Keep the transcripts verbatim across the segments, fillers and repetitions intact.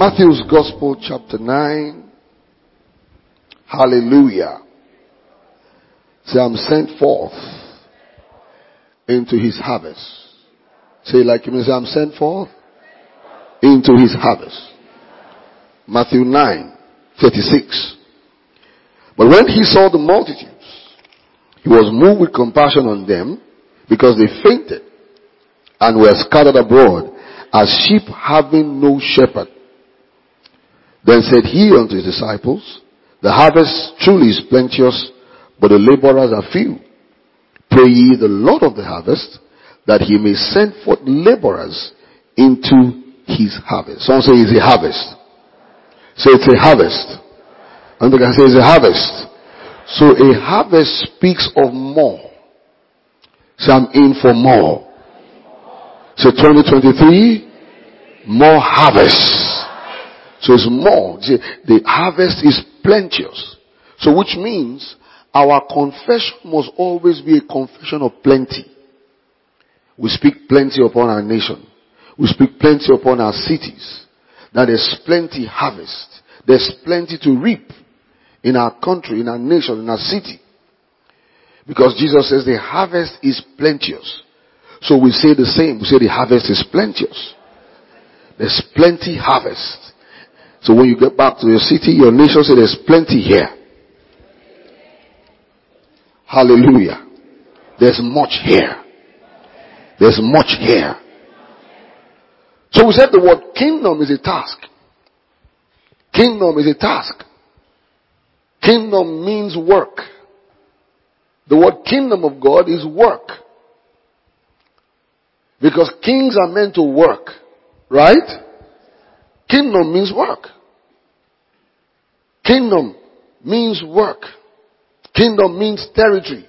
Matthew's Gospel, chapter nine. Hallelujah. Say, I'm sent forth into his harvest. Say like you mean, say, I'm sent forth into his harvest. Matthew nine, thirty-six. But when he saw the multitudes, he was moved with compassion on them, because they fainted and were scattered abroad as sheep having no shepherd. Then said he unto his disciples, the harvest truly is plenteous, but the laborers are few. Pray ye the Lord of the harvest, that he may send forth laborers into his harvest. Someone say it's a harvest. Say it's a harvest. And they can say it's a harvest. So a harvest speaks of more. So I'm in for more. So twenty twenty-three, more harvest. So it's more. The harvest is plenteous. So which means our confession must always be a confession of plenty. We speak plenty upon our nation. We speak plenty upon our cities. That there's plenty harvest. There's plenty to reap in our country, in our nation, in our city. Because Jesus says the harvest is plenteous. So we say the same. We say the harvest is plenteous. There's plenty harvest. So when you get back to your city, your nation, say there's plenty here. Hallelujah. There's much here. There's much here. So we said the word kingdom is a task. Kingdom is a task. Kingdom means work. The word kingdom of God is work. Because kings are meant to work. Right? Kingdom means work. Kingdom means work. Kingdom means territories.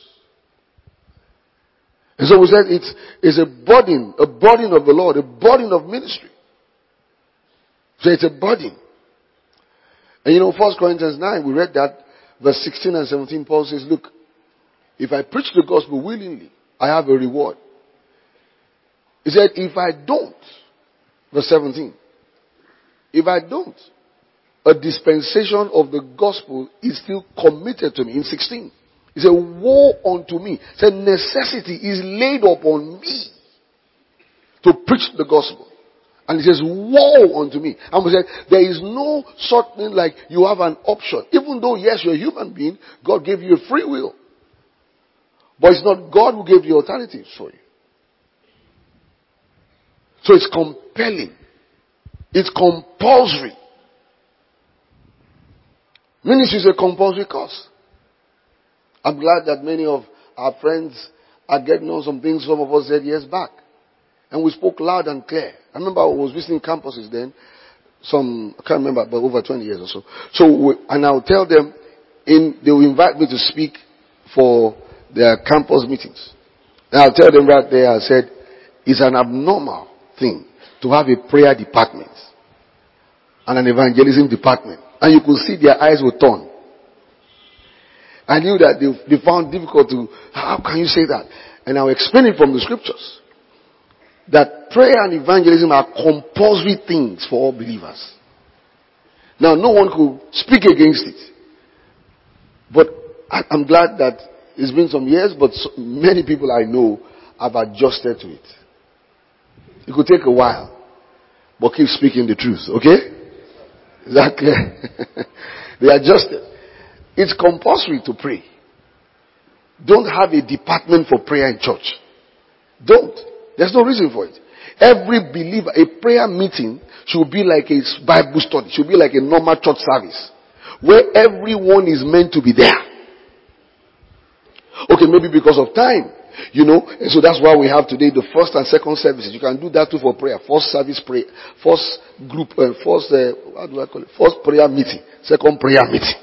And so we said it's, it's a burden, a burden of the Lord, a burden of ministry. So it's a burden. And you know, First Corinthians nine, we read that, verse sixteen and seventeen, Paul says, look, if I preach the gospel willingly, I have a reward. He said, if I don't, verse seventeen, if I don't, a dispensation of the gospel is still committed to me. In sixteen, he said, woe unto me. He said, necessity is laid upon me to preach the gospel. And he says, woe unto me. And we said, there is no sort thing like you have an option. Even though, yes, you're a human being, God gave you a free will. But it's not God who gave the alternatives for you. So it's compelling. It's compulsory. Ministry is a compulsory course. I'm glad that many of our friends are getting on some things some of us said years back. And we spoke loud and clear. I remember I was visiting campuses then. Some, I can't remember, but over twenty years or so. So, we, and I'll tell them, in, they will invite me to speak for their campus meetings. And I'll tell them right there, I said, it's an abnormal thing to have a prayer department and an evangelism department. And you could see their eyes would turn. I knew that they, they found difficult to, how can you say that? And I'll explain it from the scriptures. That prayer and evangelism are compulsory things for all believers. Now, no one could speak against it. But I, I'm glad that it's been some years, but so many people I know have adjusted to it. It could take a while, but keep speaking the truth, okay? Is that clear? They adjusted. It's compulsory to pray. Don't have a department for prayer in church. Don't. There's no reason for it. Every believer, a prayer meeting should be like a Bible study. Should be like a normal church service. Where everyone is meant to be there. Okay, maybe because of time. You know, and so that's why we have today the first and second services. You can do that too for prayer. First service prayer, first group, uh, first, uh, how do I call it? First prayer meeting, second prayer meeting.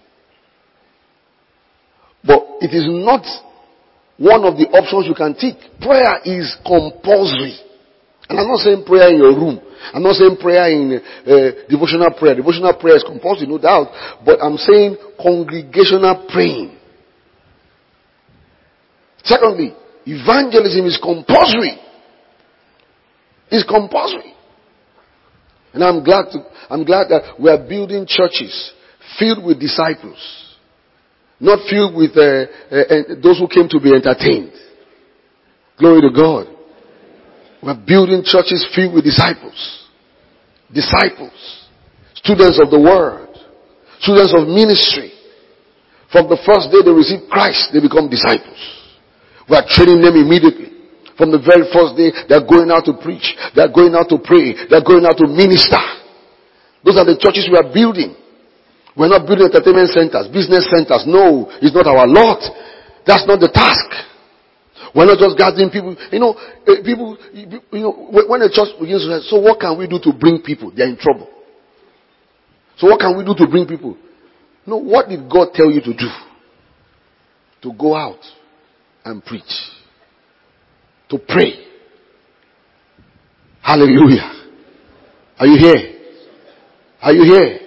But it is not one of the options you can take. Prayer is compulsory. And I'm not saying prayer in your room. I'm not saying prayer in uh, devotional prayer. Devotional prayer is compulsory, no doubt. But I'm saying congregational praying. Secondly, evangelism is compulsory. It's compulsory. And I'm glad to, I'm glad that we are building churches filled with disciples, not filled with uh, uh, those who came to be entertained. Glory to God. We're building churches filled with disciples. Disciples. Students of the word. Students of ministry. From the first day they receive Christ, they become disciples. We are training them immediately. From the very first day, they're going out to preach. They're going out to pray. They're going out to minister. Those are the churches we are building. We're not building entertainment centers, business centers. No, it's not our lot. That's not the task. We're not just gathering people. You know, people, you know, when a church begins to say, so what can we do to bring people? They're in trouble. So what can we do to bring people? No, what did God tell you to do? To go out and preach. To pray. Hallelujah. Are you here? Are you here?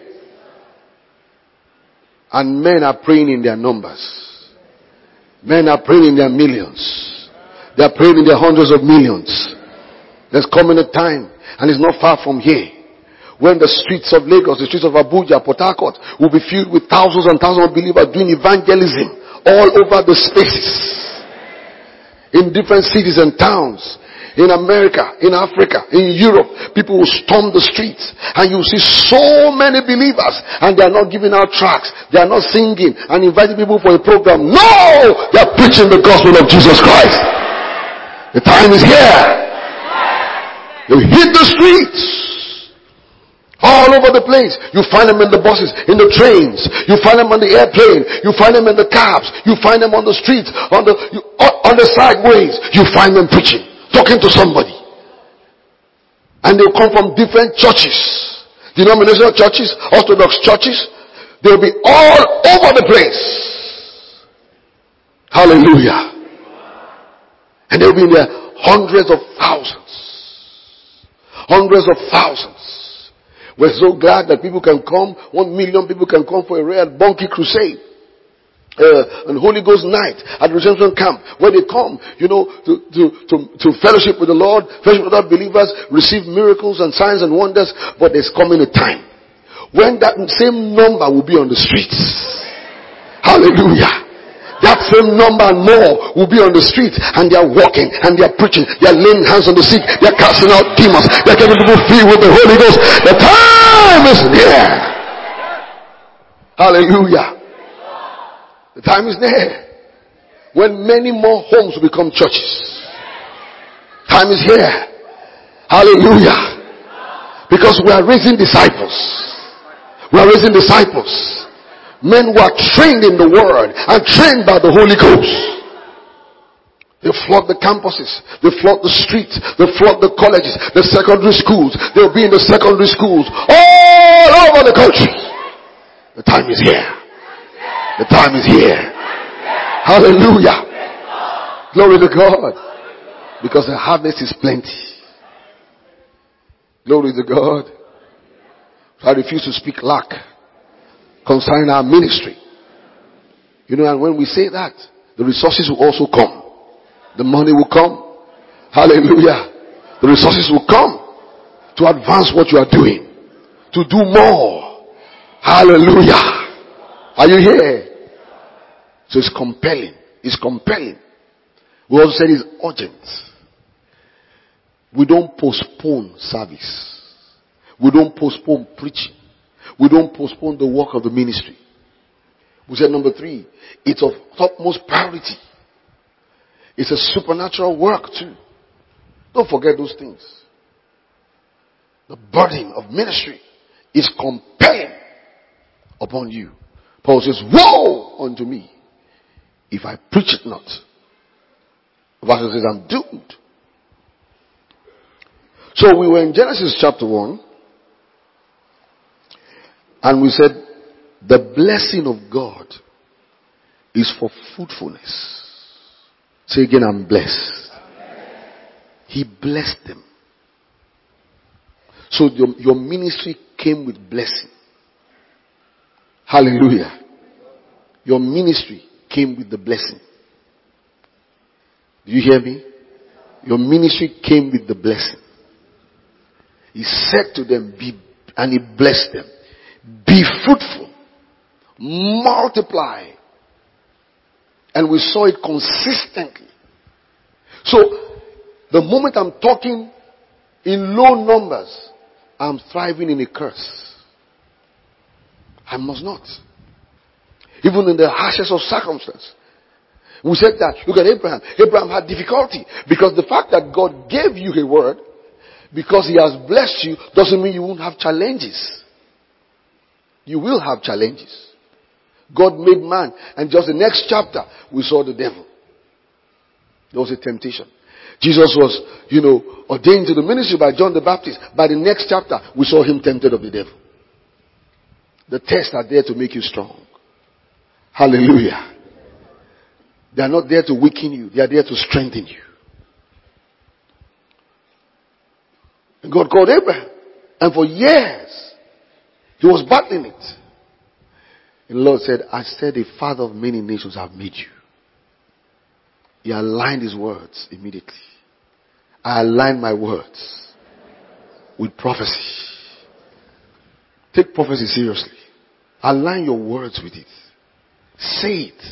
And men are praying in their numbers. Men are praying in their millions. They are praying in their hundreds of millions. There's coming a time, and it's not far from here, when the streets of Lagos, the streets of Abuja, Port Harcourt will be filled with thousands and thousands of believers doing evangelism all over the spaces. In different cities and towns. In America, in Africa, in Europe, people will storm the streets and you see so many believers and they are not giving out tracts. They are not singing and inviting people for a program. No! They are preaching the gospel of Jesus Christ. The time is here. You hit the streets. All over the place. You find them in the buses, in the trains. You find them on the airplane. You find them in the cabs. You find them on the streets, on the you, on the sideways. You find them preaching, talking to somebody. And they come from different churches, denominational churches, Orthodox churches. They'll be all over the place. Hallelujah. And they'll be in there hundreds of thousands. Hundreds of thousands. We're so glad that people can come, one million people can come for a rare Bunky crusade. Uh, and Holy Ghost night at the redemption camp, where they come, you know, to, to, to, to fellowship with the Lord, fellowship with other believers, receive miracles and signs and wonders. But there's coming a time when that same number will be on the streets. Hallelujah. That same number and more will be on the street, and they are walking and they are preaching. They are laying hands on the sick. They are casting out demons. They are getting people filled with the Holy Ghost. The time is near. Hallelujah. The time is near when many more homes will become churches. Time is here. Hallelujah. Because we are raising disciples. We are raising disciples. Men who are trained in the word and trained by the Holy Ghost. They flood the campuses. They flood the streets. They flood the colleges, the secondary schools. They'll be in the secondary schools all over the country. The time is here. The time is here. Hallelujah. Glory to God. Because the harvest is plenty. Glory to God. So I refuse to speak lack concerning our ministry. You know, and when we say that, the resources will also come. The money will come. Hallelujah. The resources will come to advance what you are doing. To do more. Hallelujah. Are you here? So it's compelling. It's compelling. We also said it's urgent. We don't postpone service. We don't postpone preaching. We don't postpone the work of the ministry. We said number three, it's of topmost priority. It's a supernatural work too. Don't forget those things. The burden of ministry is compelling upon you. Paul says, woe unto me if I preach it not. Verse says, I'm doomed. So we were in Genesis chapter one. And we said, the blessing of God is for fruitfulness. Say again, I'm blessed. He blessed them. So your, your ministry came with blessing. Hallelujah. Your ministry came with the blessing. Do you hear me? Your ministry came with the blessing. He said to them, be, and he blessed them, be fruitful, multiply. And we saw it consistently. So, the moment I'm talking in low numbers, I'm thriving in a curse. I must not. Even in the harshest of circumstances. We said that, look at Abraham. Abraham had difficulty because the fact that God gave you a word, because he has blessed you, doesn't mean you won't have challenges. You will have challenges. God made man, and just the next chapter, we saw the devil. There was a temptation. Jesus was, you know, ordained to the ministry by John the Baptist. By the next chapter, we saw him tempted of the devil. The tests are there to make you strong. Hallelujah. They are not there to weaken you. They are there to strengthen you. And God called Abraham. And for years, he was battling it. And the Lord said, I said, a father of many nations have made you. He aligned his words immediately. I aligned my words with prophecy. Take prophecy seriously. Align your words with it. Say it.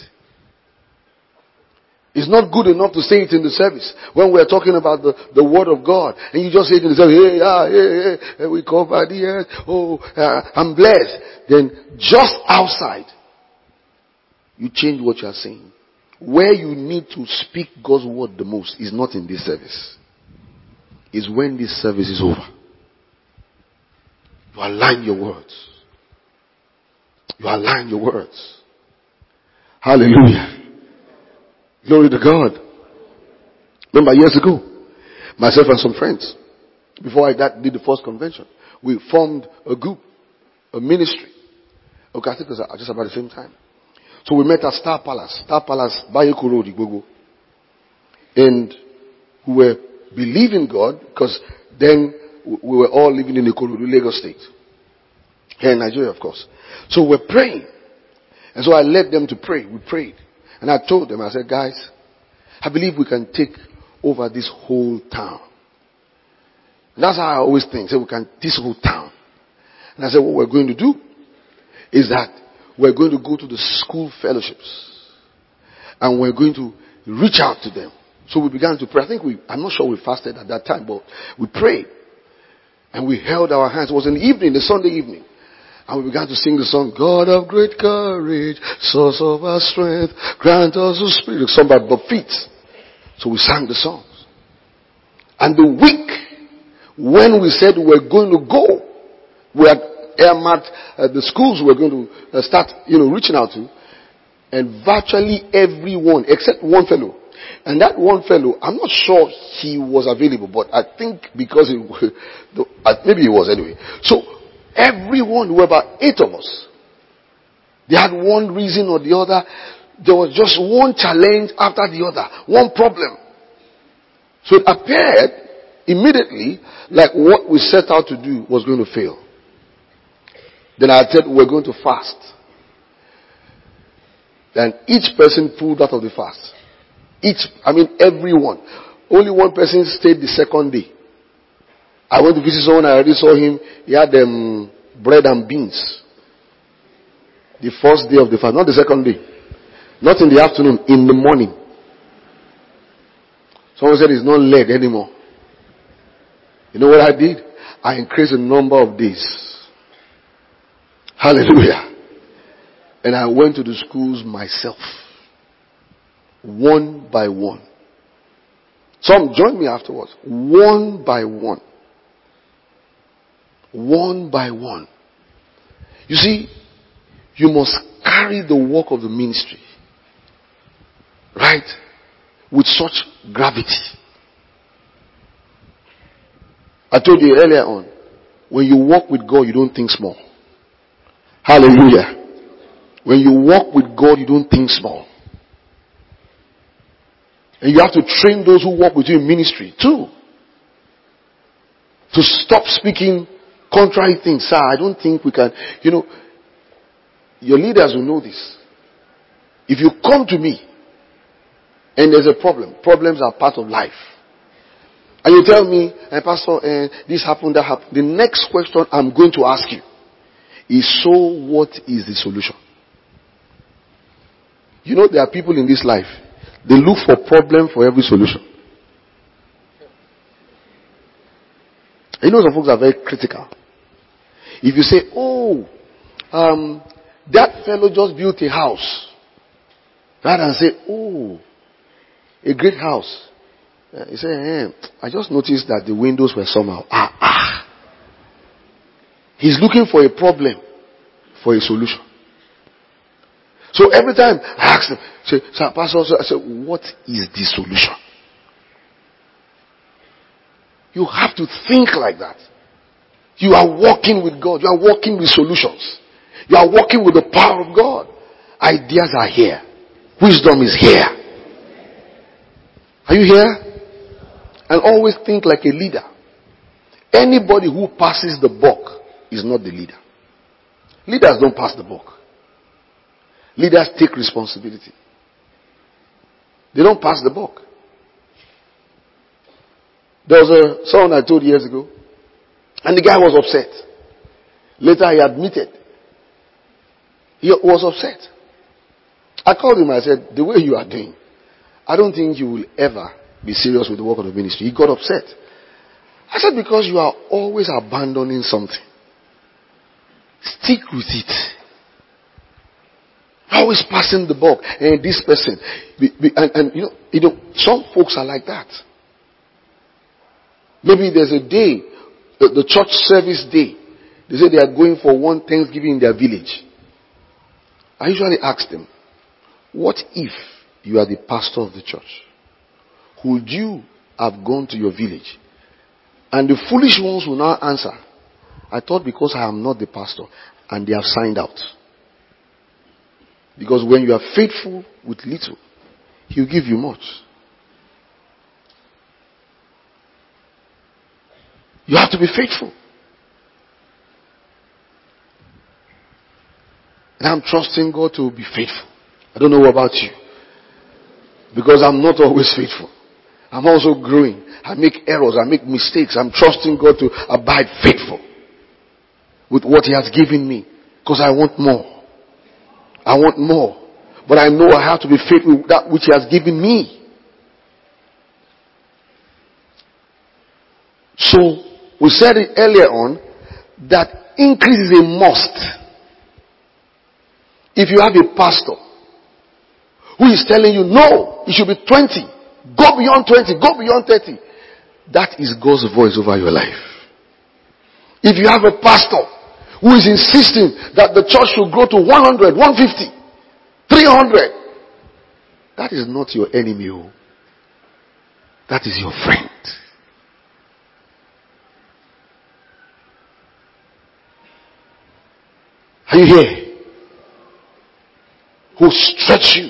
It's not good enough to say it in the service when we're talking about the, the word of God. And you just say it in the service, hey, ah, hey, hey, we cover the earth. Oh, uh, I'm blessed. Then just outside, you change what you are saying. Where you need to speak God's word the most is not in this service. It's when this service is over. You align your words. You align your words. Hallelujah. Glory to God. Remember years ago, myself and some friends, before I did the first convention, we formed a group, a ministry. Okay, I think it was just about the same time. So we met at Star Palace, Star Palace, Bayeko Road, Igbogo. And we were believing God, because then we were all living in Ikorodu, Lagos State. Here in Nigeria, of course. So we're praying. And so I led them to pray. We prayed. And I told them, I said, guys, I believe we can take over this whole town. And that's how I always think. So we can, this whole town. And I said, what we're going to do is that we're going to go to the school fellowships. And we're going to reach out to them. So we began to pray. I think we, I'm not sure we fasted at that time, but we prayed. And we held our hands. It was in the evening, the Sunday evening. And we began to sing the song, God of great courage, source of our strength, grant us a spirit. Sung by Bob Feet. So we sang the songs. And the week when we said we're going to go, we had earmarked uh, the schools we're going to uh, start, you know, reaching out to. And virtually everyone, except one fellow. And that one fellow, I'm not sure he was available, but I think because he, maybe he was anyway. So, everyone, were about eight of us. They had one reason or the other. There was just one challenge after the other. One problem. So it appeared immediately like what we set out to do was going to fail. Then I said we're going to fast. And each person pulled out of the fast. Each, I mean everyone. Only one person stayed the second day. I went to visit someone, I already saw him. He had um, bread and beans. The first day of the fast, not the second day. Not in the afternoon, in the morning. Someone said it's not led anymore. You know what I did? I increased the number of days. Hallelujah. And I went to the schools myself. One by one. Some joined me afterwards. One by one. One by one. You see, you must carry the work of the ministry. Right? With such gravity. I told you earlier on, when you walk with God, you don't think small. Hallelujah. When you walk with God, you don't think small. And you have to train those who walk with you in ministry too. To stop speaking contrary things. Sir, I don't think we can. You know, your leaders will know this. If you come to me and there's a problem, problems are part of life. And you tell me, eh, Pastor, eh, this happened, that happened. The next question I'm going to ask you is, so what is the solution? You know, there are people in this life, they look for problem for every solution. You know, some folks are very critical. If you say, oh, um, that fellow just built a house, rather than say, oh, a great house. Uh, he said, eh, I just noticed that the windows were somehow. Ah, ah. He's looking for a problem for a solution. So every time I ask him, say, Sir Pastor, I say, what is the solution? You have to think like that. You are walking with God. You are walking with solutions. You are walking with the power of God. Ideas are here. Wisdom is here. Are you here? And always think like a leader. Anybody who passes the buck is not the leader. Leaders don't pass the buck. Leaders take responsibility. They don't pass the buck. There was a someone I told years ago, and the guy was upset. Later he admitted he was upset. I called him and I said, the way you are doing, I don't think you will ever be serious with the work of the ministry. He got upset. I said, because you are always abandoning something. Stick with it. Always passing the buck. And this person. And, and you know, you know, some folks are like that. Maybe there's a day, the, the church service day. They say they are going for one Thanksgiving in their village. I usually ask them, what if you are the pastor of the church? Would you have gone to your village? And the foolish ones will now answer, I thought because I am not the pastor, and they have signed out. Because when you are faithful with little, He will give you much. You have to be faithful. And I'm trusting God to be faithful. I don't know about you. Because I'm not always faithful. I'm also growing. I make errors. I make mistakes. I'm trusting God to abide faithful with what He has given me. Because I want more. I want more. But I know I have to be faithful with that which He has given me. So, we said it earlier on that increase is a must. If you have a pastor who is telling you, no, it should be twenty. Go beyond twenty. Go beyond thirty. That is God's voice over your life. If you have a pastor who is insisting that the church should grow to one hundred, one fifty, three hundred, that is not your enemy. That is your friend. Are you here? Who stretch you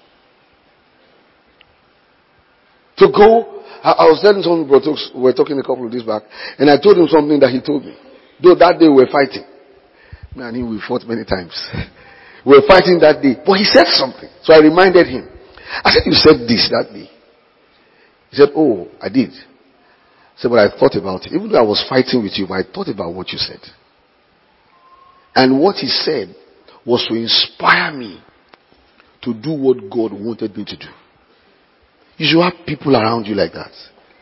to go. I, I was telling someone, we were talking a couple of days back, and I told him something that he told me. Though that day we were fighting. Me and him, we fought many times. We were fighting that day. But he said something. So I reminded him. I said, you said this that day. He said, oh, I did. I said, but I thought about it. Even though I was fighting with you, but I thought about what you said. And what he said was to inspire me to do what God wanted me to do. You should have people around you like that.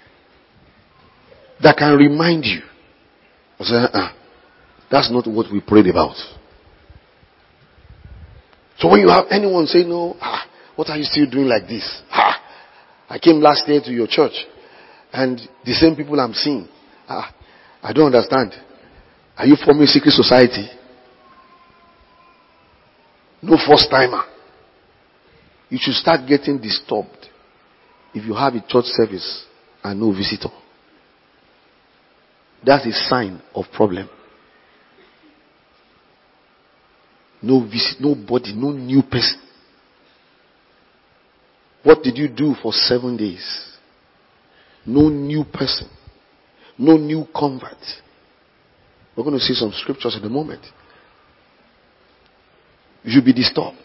That can remind you. I say, uh-uh, that's not what we prayed about. So when you have anyone say, no, ah, what are you still doing like this? Ah, I came last year to your church and the same people I'm seeing. Ah, I don't understand. Are you forming secret society? No first timer. You should start getting disturbed if you have a church service and no visitor. That's a sign of problem. No visit, nobody, no new person. What did you do for seven days? No new person. No new convert. We're going to see some scriptures in a moment. You should be disturbed.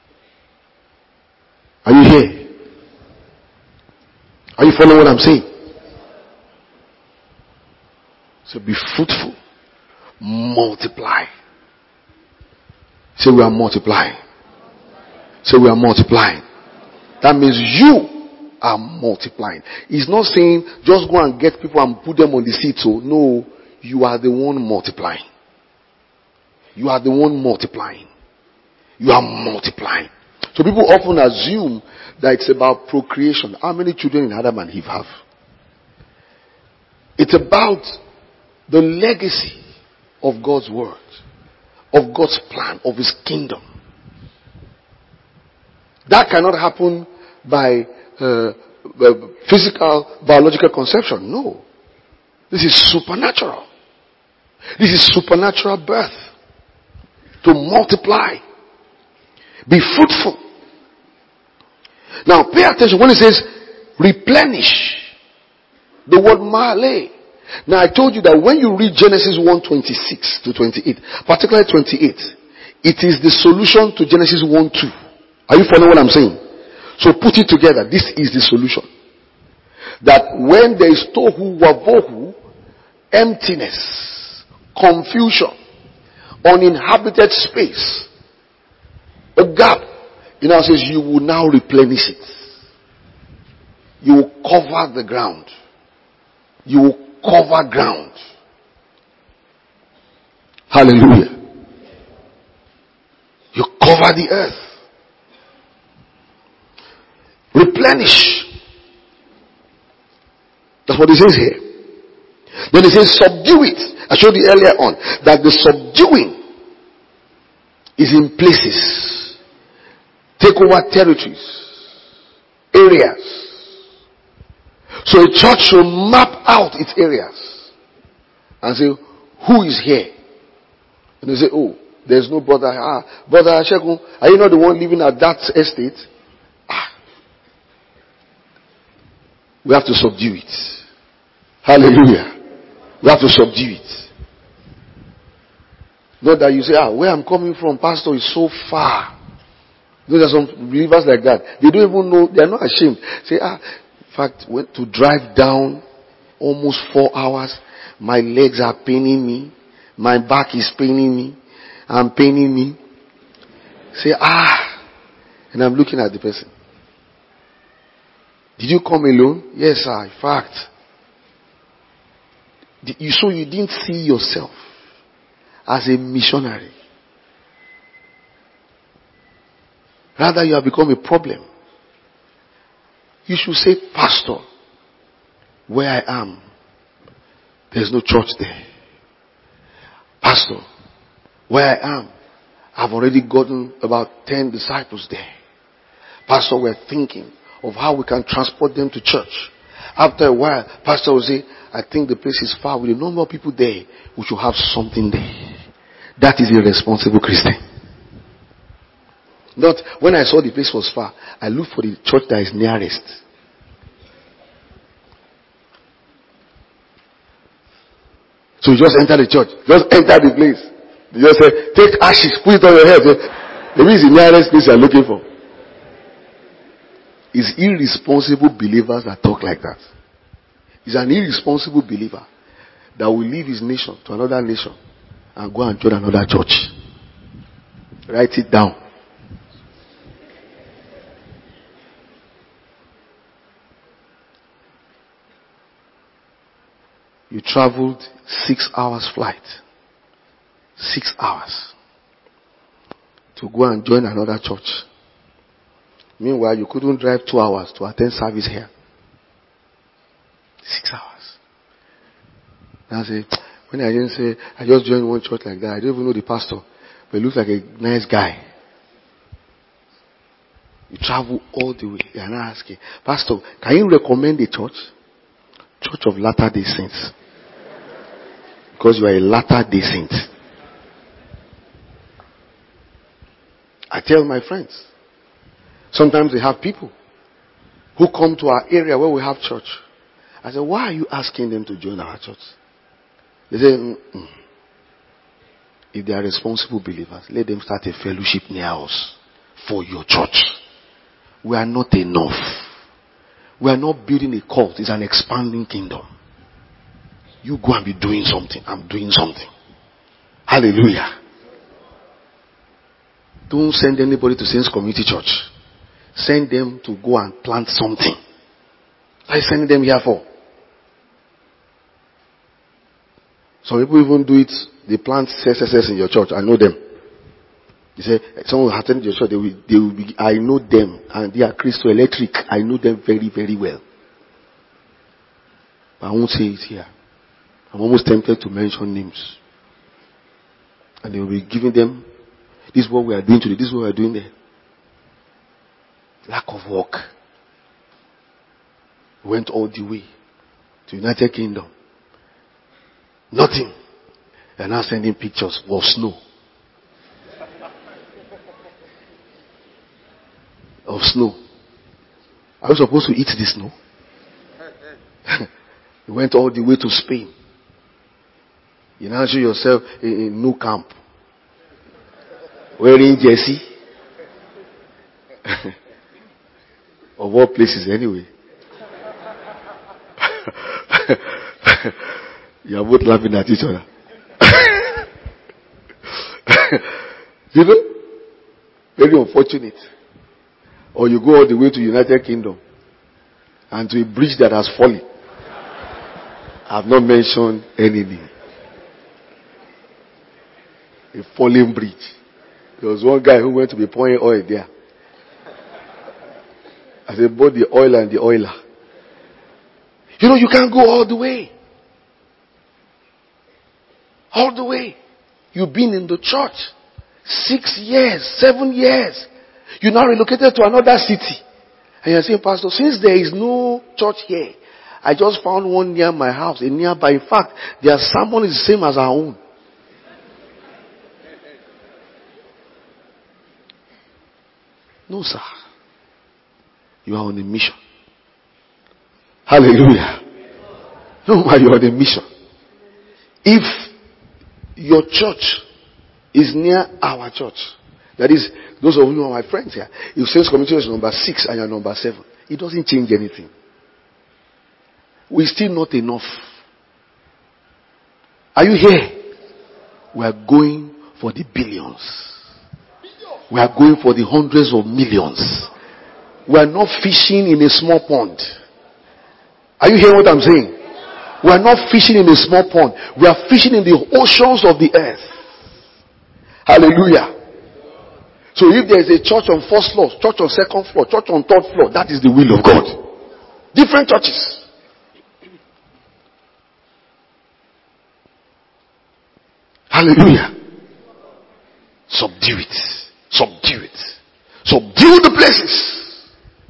Are you here? Are you following what I'm saying? So be fruitful. Multiply. Say we are multiplying. Say we are multiplying. That means you are multiplying. It's not saying just go and get people and put them on the seat. So no, you are the one multiplying. You are the one multiplying. You are multiplying. So people often assume that it's about procreation. How many children in Adam and Eve have? It's about the legacy of God's word, of God's plan, of his kingdom. That cannot happen by uh, physical, biological conception. No. This is supernatural. This is supernatural birth. To multiply. Be fruitful. Now pay attention when it says replenish. The word male. Now I told you that when you read Genesis one twenty-six to twenty-eight, particularly twenty-eight, it is the solution to Genesis one two. Are you following what I'm saying? So put it together. This is the solution. That when there is tohu wabohu, emptiness, confusion, uninhabited space, a gap, it now says you will now replenish it. You will cover the ground. You will cover ground. Hallelujah. You cover the earth. Replenish. That's what it says here. Then it says subdue it. I showed you earlier on that the subduing is in places. Take over territories. Areas. So a church should map out its areas and say, who is here? And they say, oh, there's no brother. Ah, brother Shegun, are you not the one living at that estate? Ah. We have to subdue it. Hallelujah. We have to subdue it. Not that you say, ah, where I'm coming from, pastor, is so far. There are some believers like that. They don't even know, they are not ashamed. Say, ah, in fact, went to drive down almost four hours. My legs are paining me. My back is paining me. I'm paining me. Say, ah. And I'm looking at the person. Did you come alone? Yes, sir. In fact. You, so you didn't see yourself as a missionary. Rather, you have become a problem. You should say, pastor, where I am, there's no church there. Pastor, where I am, I've already gotten about ten disciples there. Pastor, we're thinking of how we can transport them to church. After a while, pastor will say, I think the place is far. With a number of people there, we should have something there. That is a responsible Christian. Not when I saw the place was far, I looked for the church that is nearest. So you just enter the church. Just enter the place. You just say, take ashes, put it on your head. Maybe it's the nearest place you are looking for. It's irresponsible believers that talk like that. It's an irresponsible believer that will leave his nation to another nation and go and join another church. Write it down. You traveled six hours flight. Six hours. To go and join another church. Meanwhile, you couldn't drive two hours to attend service here. Six hours. And I say, when I didn't say, I just joined one church like that. I don't even know the pastor. But he looks like a nice guy. You travel all the way. And I ask you, pastor, can you recommend a church? Church of Latter-day Saints. Because you are a Latter-day Saint. I tell my friends. Sometimes they have people who come to our area where we have church. I say, why are you asking them to join our church? They say, mm-mm. If they are responsible believers, let them start a fellowship near us for your church. We are not enough. We are not building a cult. It's an expanding kingdom. You go and be doing something. I'm doing something. Hallelujah. Don't send anybody to Saints Community Church. Send them to go and plant something. What are you sending them here for? Some people even do it. They plant C S S S in your church. I know them. They say, someone will attend your church. They will, they will be, I know them. And they are Crystal Electric. I know them very, very well. But I won't say it here. I'm almost tempted to mention names. And they will be giving them, this is what we are doing today. This is what we are doing there. Lack of work. Went all the way to United Kingdom. Nothing. They are now sending pictures of snow. Of snow. Are you supposed to eat the snow? You went all the way to Spain. You now show yourself in, in Nou Camp. Wearing jersey. Of all places anyway. You are both laughing at each other. You know? Very unfortunate. Or you go all the way to United Kingdom and to a bridge that has fallen. I have not mentioned any name. A fallen bridge. There was one guy who went to be pouring oil there. I said, both the oil and the oiler. You know, you can't go all the way. All the way. You've been in the church six years, seven years. You now relocated to another city. And you're saying, Pastor, since there is no church here, I just found one near my house, a nearby. In fact, their sermon is the same as our own. No, sir. You are on a mission. Hallelujah. No, you are on a mission. If your church is near our church, that is, those of you who are my friends here, if Saints Community is number six and you're number seven, it doesn't change anything. We're still not enough. Are you here? We are going for the billions. We are going for the hundreds of millions. We are not fishing in a small pond. Are you hearing what I'm saying? We are not fishing in a small pond. We are fishing in the oceans of the earth. Hallelujah. So if there is a church on first floor, church on second floor, church on third floor, that is the will of God. Different churches. Hallelujah. Subdue it. Subdue it. Subdue the places.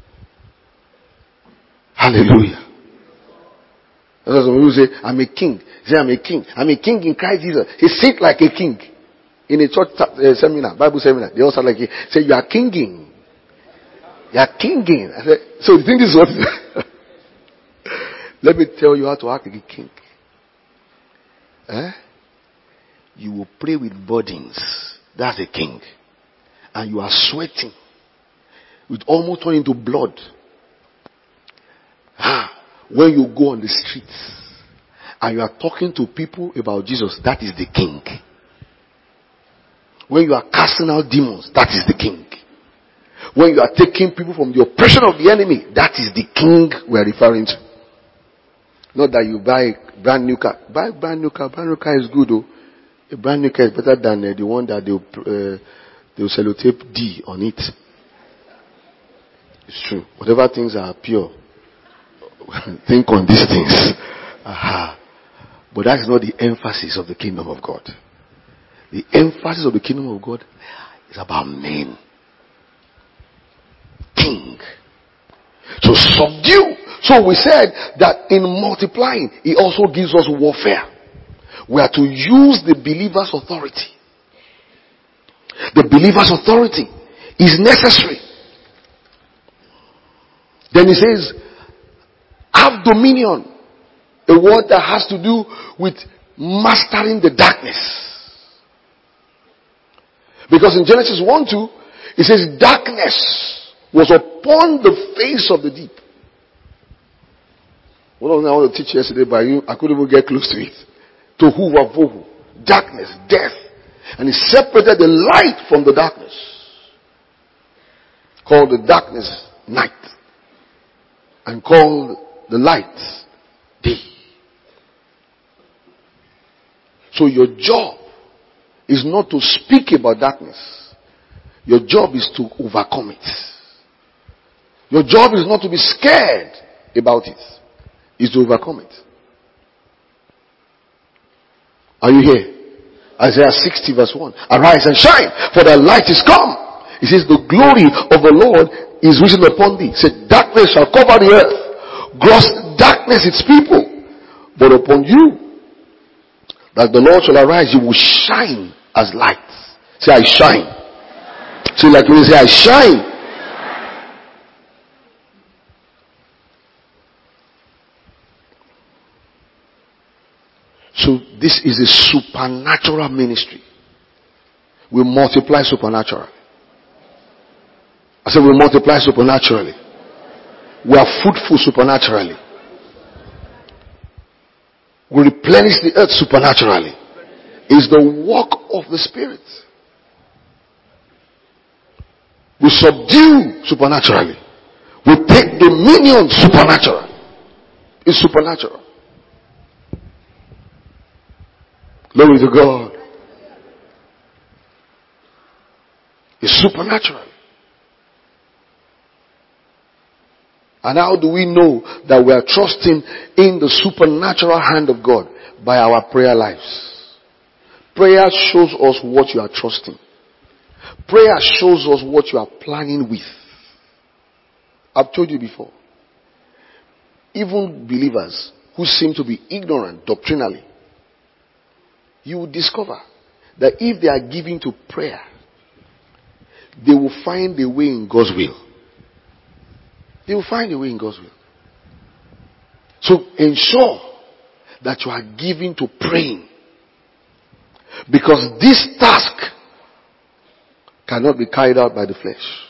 Hallelujah. That's why some people say, I'm a king. Say, I'm a king. I'm a king in Christ Jesus. He sings like a king. In a church uh, seminar, Bible seminar, they also like, say, you are kinging. You are kinging. I said, so you think this is what? Let me tell you how to act like a king. Eh? You will pray with burdens. That's a king. And you are sweating. It almost turn into blood. Ah, when you go on the streets and you are talking to people about Jesus, that is the king. When you are casting out demons, that is the king. When you are taking people from the oppression of the enemy, that is the king we are referring to. Not that you buy brand new car. Buy brand new car. Brand new car is good though. A brand new car is better than uh, the one that they will, uh, they will sellotape D on it. It's true. Whatever things are pure, think on these things. Aha. But that is not the emphasis of the kingdom of God. The emphasis of the kingdom of God is about men. King. So subdue. So we said that in multiplying, he also gives us warfare. We are to use the believer's authority. The believer's authority is necessary. Then he says, have dominion. A word that has to do with mastering the darkness. Because in Genesis one two, it says darkness was upon the face of the deep. One of them I want to teach yesterday, but I couldn't even get close to it. To who were vohu. Darkness, death. And he separated the light from the darkness. Called the darkness night. And called the light day. So your job is not to speak about darkness. Your job is to overcome it. Your job is not to be scared about it. It's to overcome it. Are you here? Isaiah sixty verse one. Arise and shine, for the light is come. It says the glory of the Lord is risen upon thee. It said darkness shall cover the earth. Gross darkness its people. But upon you, that the Lord shall arise, you will shine as light. Say, I shine. Say, like you will say, I shine. So this is a supernatural ministry. We multiply supernaturally. I said we multiply supernaturally. We are fruitful supernaturally. We replenish the earth supernaturally. It's the work of the Spirit. We subdue supernaturally. We take dominion supernaturally. It's supernatural. Glory to God. It's supernatural. And how do we know that we are trusting in the supernatural hand of God? By our prayer lives. Prayer shows us what you are trusting. Prayer shows us what you are planning with. I've told you before. Even believers who seem to be ignorant doctrinally, you will discover that if they are given to prayer, they will find a way in God's will. They will find a way in God's will. So ensure that you are given to praying. Because this task cannot be carried out by the flesh.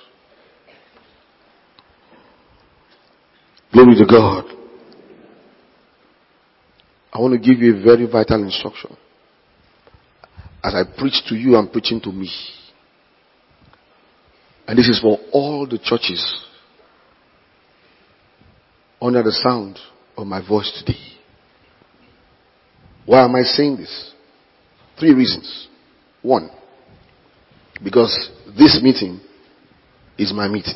Glory to God. I want to give you a very vital instruction. As I preach to you, I'm preaching to me. And this is for all the churches under the sound of my voice today. Why am I saying this? Three reasons. One, because this meeting is my meeting.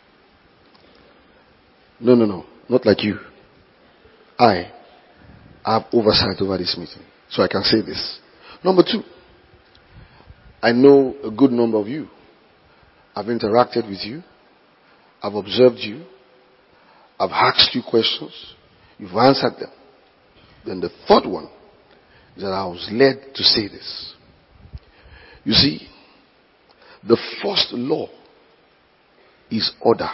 No, no, no. Not like you. I have oversight over this meeting. So I can say this. Number two, I know a good number of you. I've interacted with you. I've observed you. I've asked you questions. You've answered them. Then the third one is that I was led to say this. You see, the first law is order.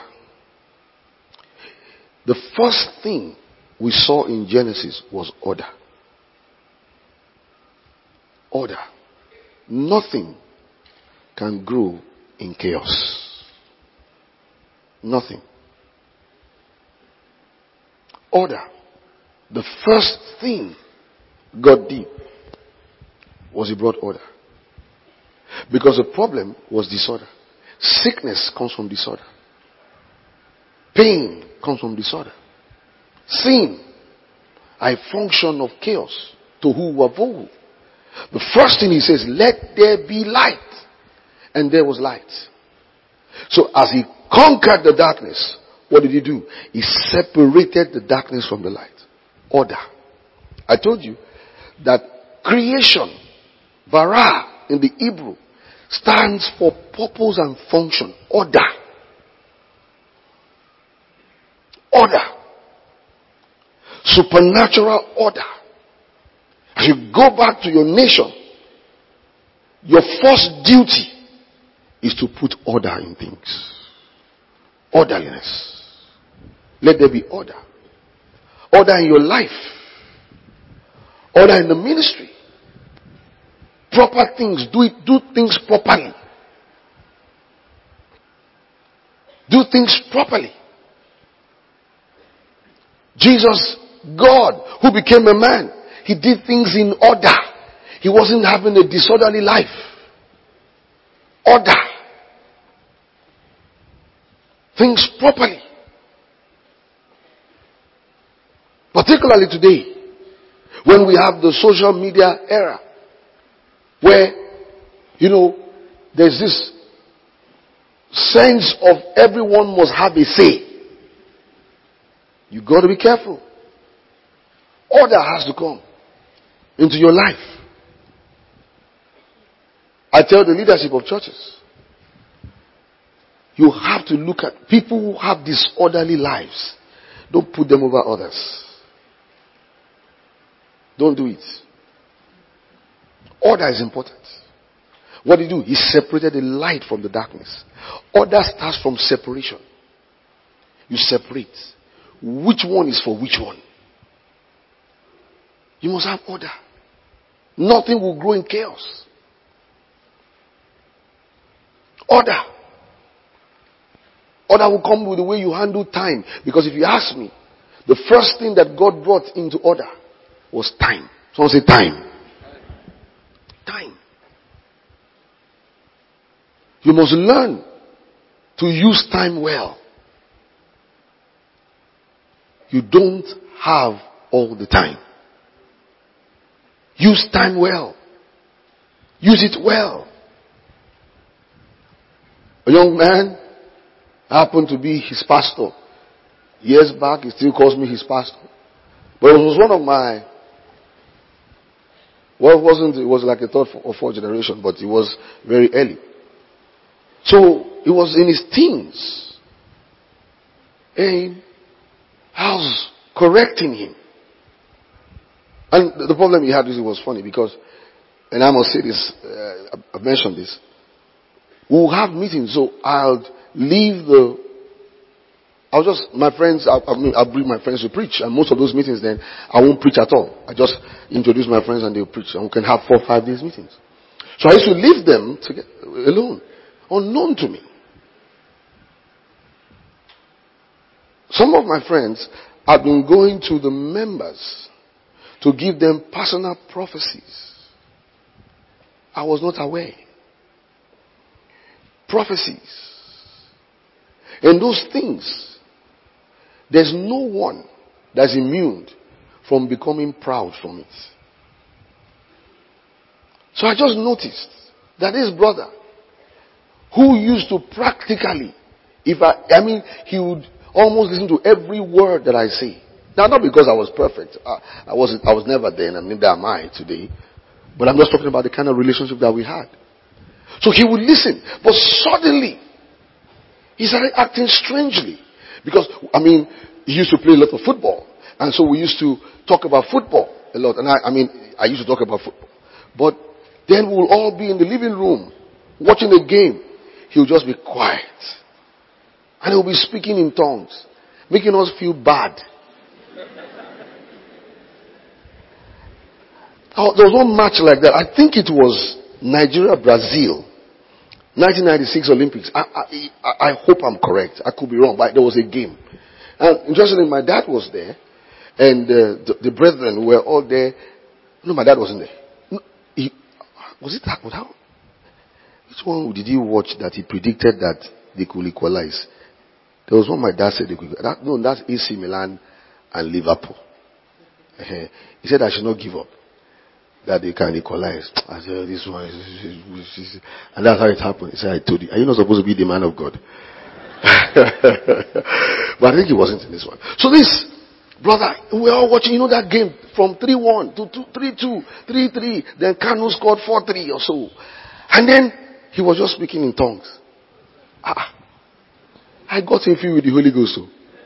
The first thing we saw in Genesis was order. Order. Nothing can grow in chaos. Nothing. Order. The first thing God did was He brought order. Because the problem was disorder. Sickness comes from disorder. Pain comes from disorder. Sin, a function of chaos. Tohu wavohu. The first thing He says, let there be light. And there was light. So as He conquered the darkness, what did He do? He separated the darkness from the light. Order. I told you that creation, bara in the Hebrew, stands for purpose and function. Order. Order. Supernatural order. As you go back to your nation, your first duty is to put order in things. Orderliness. Let there be order. Order in your life. Order in the ministry. Proper things. Do it. Do things properly. Do things properly. Jesus God who became a man. He did things in order. He wasn't having a disorderly life. Order. Things properly. Particularly today, when we have the social media era, where, you know, there's this sense of everyone must have a say. You got to be careful. Order has to come into your life. I tell the leadership of churches, you have to look at people who have disorderly lives. Don't put them over others. Don't do it. Order is important. What did he do? He separated the light from the darkness. Order starts from separation. You separate. Which one is for which one? You must have order. Nothing will grow in chaos. Order. Order will come with the way you handle time. Because if you ask me, the first thing that God brought into order was time. Someone say time. Time. You must learn to use time well. You don't have all the time. Use time well. Use it well. A young man happened to be his pastor. Years back, he still calls me his pastor. But it was one of my, well, it wasn't, it was like a third or fourth generation, but it was very early. So, he was in his teens. And I was correcting him. And the problem he had is it was funny because, and I must say this, uh, I've mentioned this. We'll have meetings, so I'll leave the, I'll just, my friends, I'll, I'll bring my friends to preach. And most of those meetings then, I won't preach at all. I just introduce my friends and they'll preach. And we can have four, five days meetings. So I used to leave them to get, alone, unknown to me. Some of my friends have been going to the members to give them personal prophecies. I was not aware. Prophecies. And those things, there's no one that's immune from becoming proud from it. So I just noticed that this brother, who used to practically, if I, I mean, he would almost listen to every word that I say. Now, not because I was perfect. I, I wasn't. I was never then, and neither am I today. But I'm just talking about the kind of relationship that we had. So he would listen, but suddenly he started acting strangely because I mean he used to play a lot of football, and so we used to talk about football a lot. And I, I mean, I used to talk about football, but then we will all be in the living room watching a game. He would just be quiet, and he would be speaking in tongues, making us feel bad. Oh, there was one match like that. I think it was Nigeria Brazil, nineteen ninety-six Olympics. I, I, I hope I'm correct. I could be wrong, but there was a game. And interestingly, my dad was there, and uh, the, the brethren were all there. No, my dad wasn't there. No, he, was it that? How? Which one did you watch that he predicted that they could equalize? There was one my dad said they could. That, no, that's A C Milan and Liverpool. Uh, he said I should not give up. That they can equalize. I said, oh, this one is, is, is, is, and that's how it happened. He said, I told you, are you not supposed to be the man of God? But I think he wasn't in this one. So this brother, we were all watching, you know, that game from three one to three two, three three, then Kanu scored four three or so. And then he was just speaking in tongues. Ah, I got him filled with the Holy Ghost. So.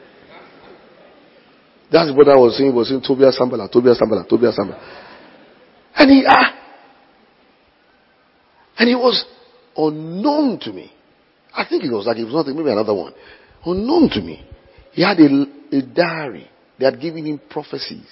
That's what I was saying, he was saying Tobias Sambala, Tobias Sambala, Tobias Sambala. And he, ah, and he was unknown to me. I think it was like it was nothing, maybe another one. Unknown to me. He had a, a diary. They had given him prophecies.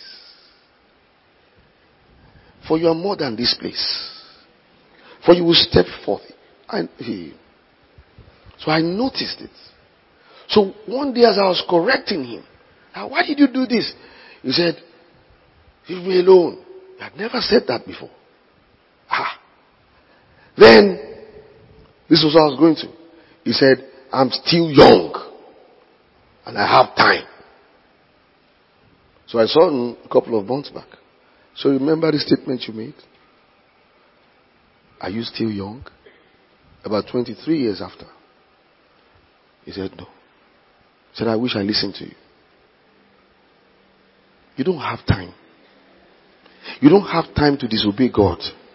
For you are more than this place. For you will step forth. And he, so I noticed it. So one day as I was correcting him, why did you do this? He said, leave me alone. He had never said that before. Ah. Then, this was what I was going to. He said, I'm still young. And I have time. So I saw him a couple of months back. So remember the statement you made? Are you still young? About twenty-three years after. He said, no. He said, I wish I listened to you. You don't have time. You don't have time to disobey God.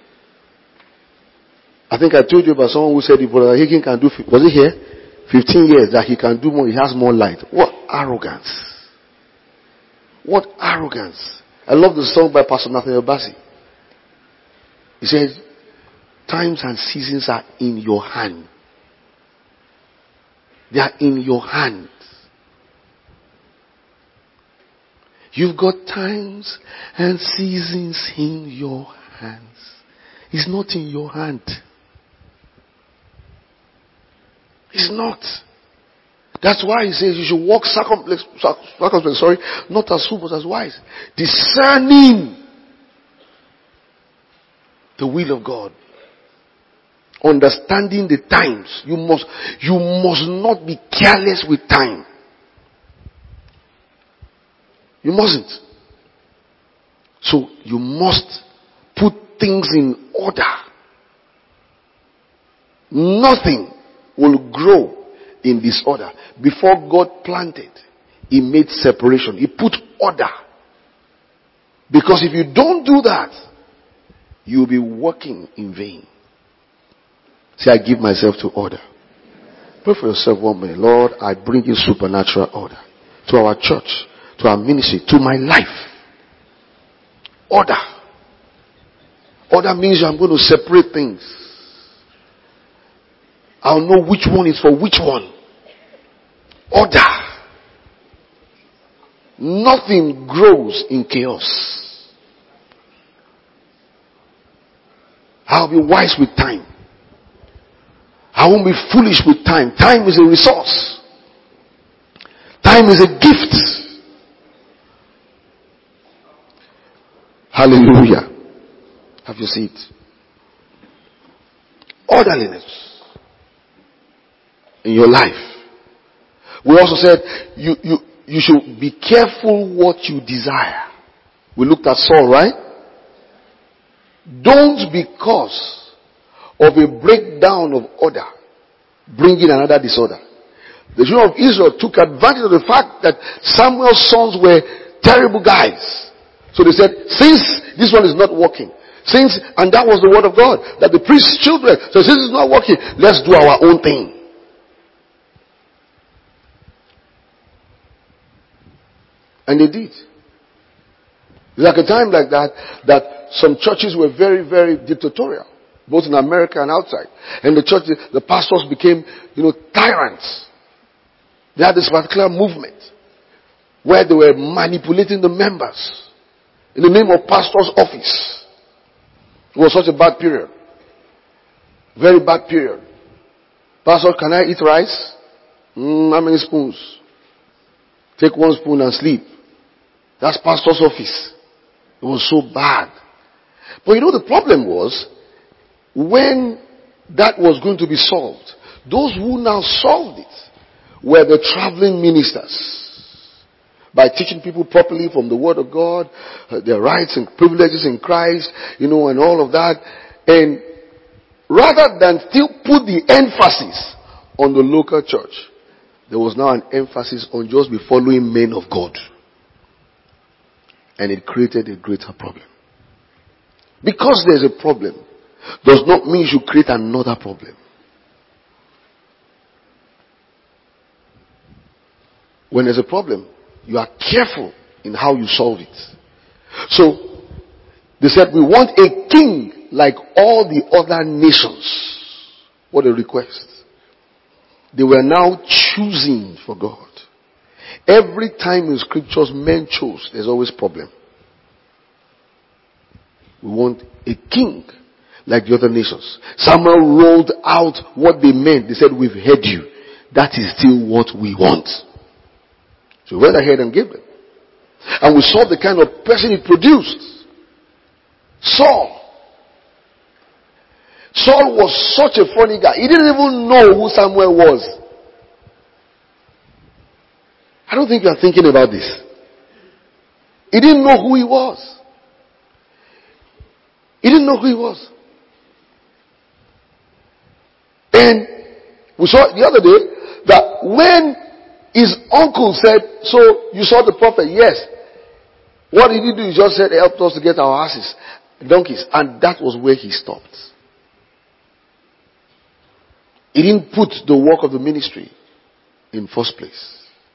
I think I told you about someone who said if Brother Hagin can do, was it here? fifteen years that he can do more, he has more light. What arrogance. What arrogance. I love the song by Pastor Nathaniel Bassey. He said, times and seasons are in your hand. They are in your hand. You've got times and seasons in your hands. It's not in your hand. It's not. That's why he says you should walk circumspect, circumspect, sorry, not as fools but as wise. Discerning the will of God. Understanding the times. You must, you must not be careless with time. You mustn't. So you must put things in order. Nothing will grow in disorder. Before God planted, He made separation. He put order. Because if you don't do that, you'll be working in vain. Say, I give myself to order. Pray for yourself one minute. Lord, I bring you supernatural order to our church, to our ministry, to my life. Order. Order means I'm going to separate things. I'll know which one is for which one. Order. Nothing grows in chaos. I'll be wise with time. I won't be foolish with time. Time is a resource. Time is a gift. Hallelujah. Have your seat. Orderliness in your life. We also said you, you, you should be careful what you desire. We looked at Saul, right? Don't, because of a breakdown of order, bring in another disorder. The children of Israel took advantage of the fact that Samuel's sons were terrible guys. So they said, since this one is not working, since, and that was the word of God, that the priest's children, so since it's not working, let's do our own thing. And they did. There's like a time like that, that some churches were very, very dictatorial, both in America and outside. And the church, the pastors became, you know, tyrants. They had this particular movement where they were manipulating the members in the name of pastor's office. It was such a bad period. Very bad period. Pastor, can I eat rice? Mm, how many spoons? Take one spoon and sleep. That's pastor's office. It was so bad. But you know the problem was, when that was going to be solved, those who now solved it were the traveling ministers. By teaching people properly from the Word of God, uh, their rights and privileges in Christ, you know, and all of that. And rather than still put the emphasis on the local church, there was now an emphasis on just be following men of God. And it created a greater problem. Because there's a problem, does not mean you should create another problem. When there's a problem, you are careful in how you solve it. So, they said, we want a king like all the other nations. What a request. They were now choosing for God. Every time in scriptures men chose, there's always problem. We want a king like the other nations. Samuel rolled out what they meant. They said, we've heard you. That is still what we want. So we went ahead and gave them. And we saw the kind of person he produced. Saul. Saul was such a funny guy. He didn't even know who Samuel was. I don't think you are thinking about this. He didn't know who he was. He didn't know who he was. And we saw the other day that when his uncle said, so you saw the prophet? Yes. What did he do? He just said, he helped us to get our asses, donkeys. And that was where he stopped. He didn't put the work of the ministry in first place.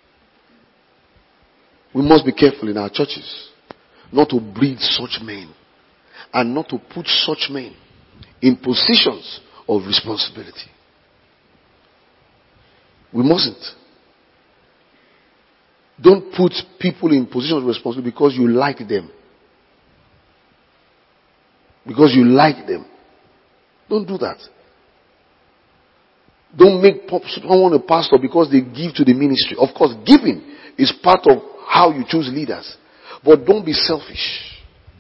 We must be careful in our churches not to breed such men and not to put such men in positions of responsibility. We mustn't. Don't put people in positions of responsibility because you like them. Because you like them. Don't do that. Don't make someone a pastor because they give to the ministry. Of course, giving is part of how you choose leaders. But don't be selfish.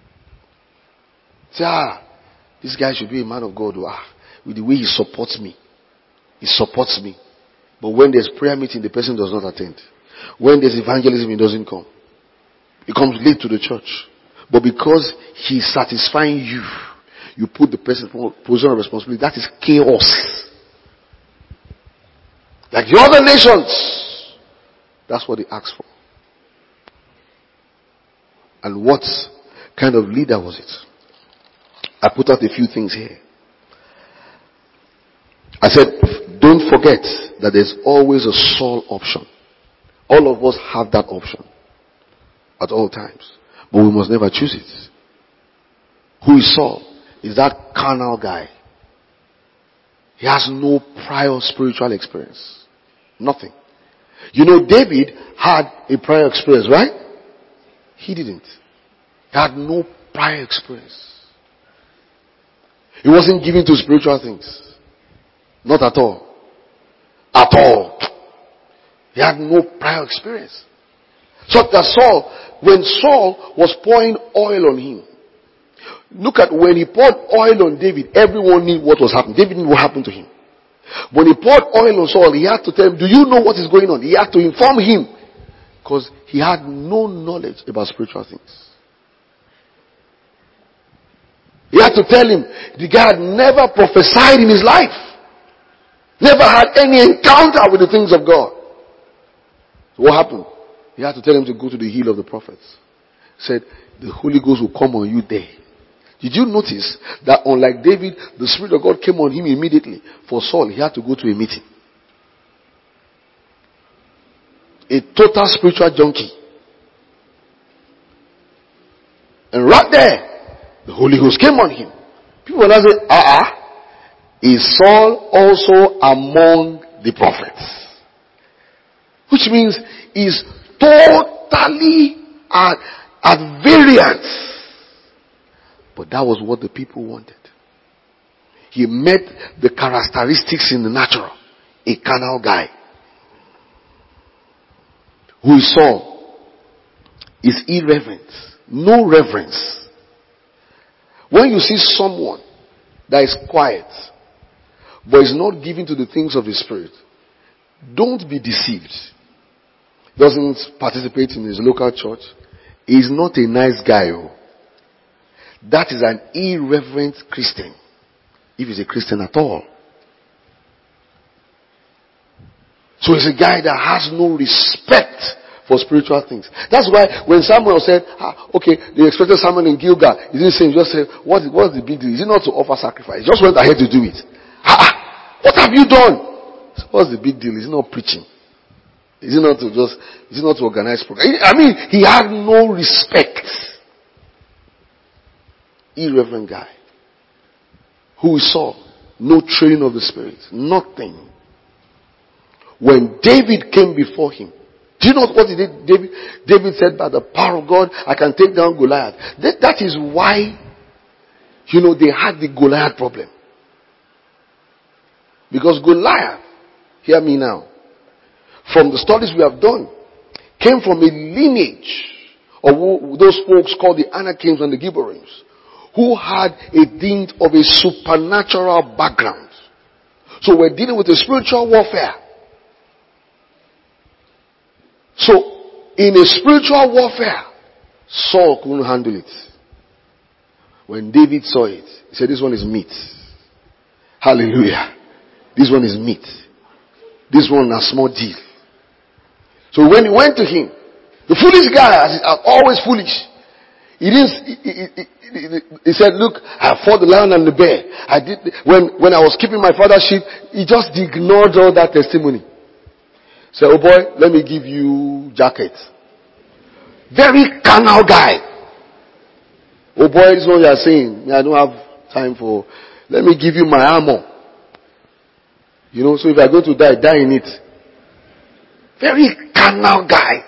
Say, ah, this guy should be a man of God. Ah, with the way he supports me. He supports me. But when there's prayer meeting, the person does not attend. When there's evangelism, he doesn't come. He comes late to the church. But because he's satisfying you, you put the person in position of responsibility. That is chaos. Like the other nations. That's what they ask for. And what kind of leader was it? I put out a few things here. I said, don't forget that there's always a Saul option. All of us have that option at all times. But we must never choose it. Who is Saul? Is that carnal guy. He has no prior spiritual experience. Nothing. You know, David had a prior experience, right? He didn't. He had no prior experience. He wasn't given to spiritual things. Not at all. At all. He had no prior experience. So that Saul, when Saul was pouring oil on him, look at when he poured oil on David, everyone knew what was happening. David knew what happened to him. When he poured oil on Saul, he had to tell him, do you know what is going on? He had to inform him. Because he had no knowledge about spiritual things. He had to tell him, the guy had never prophesied in his life. Never had any encounter with the things of God. So what happened? He had to tell him to go to the hill of the prophets. He said, the Holy Ghost will come on you there. Did you notice that unlike David, the Spirit of God came on him immediately? For Saul, he had to go to a meeting. A total spiritual junkie. And right there, the Holy Ghost came on him. People will now say, ah, uh-uh, is Saul also among the prophets? Which means he's totally at, at variance. But that was what the people wanted. He met the characteristics in the natural. A carnal guy. Who is Saul? Is irreverent. No reverence. When you see someone that is quiet, but is not given to the things of the Spirit, don't be deceived. Doesn't participate in his local church. He's not a nice guy. Oh. That is an irreverent Christian. If he's a Christian at all. So he's a guy that has no respect for spiritual things. That's why when Samuel said, ah, okay, they expected Samuel in Gilgal. He didn't say, he just said, what, what's the big deal? Is it not to offer sacrifice? He just went ahead to do it. Ah, what have you done? So what's the big deal? Is it not preaching? Is it not to just, is it not to organize program? I mean, he had no respect. Irreverent guy. Who we saw. No training of the Spirit. Nothing. When David came before him, do you know what he did? David, David said, by the power of God, I can take down Goliath. That, that is why, you know, they had the Goliath problem. Because Goliath, hear me now, from the studies we have done, came from a lineage or who, those folks called the Anakims and the Giborims, who had a dint of a supernatural background. So we're dealing with a spiritual warfare. So, in a spiritual warfare, Saul couldn't handle it. When David saw it, he said, this one is meat. Hallelujah. This one is meat. This one is a small deal. So when he went to him, the foolish guy, as is always foolish, he didn't, he, he, he, he said, look, I fought the lion and the bear. I did, when, when I was keeping my father's sheep, he just ignored all that testimony. Say, oh boy, let me give you jacket. Very carnal guy. Oh boy, this is what you are saying. I don't have time for, let me give you my armor. You know, so if I go to die, die in it. Very carnal guy.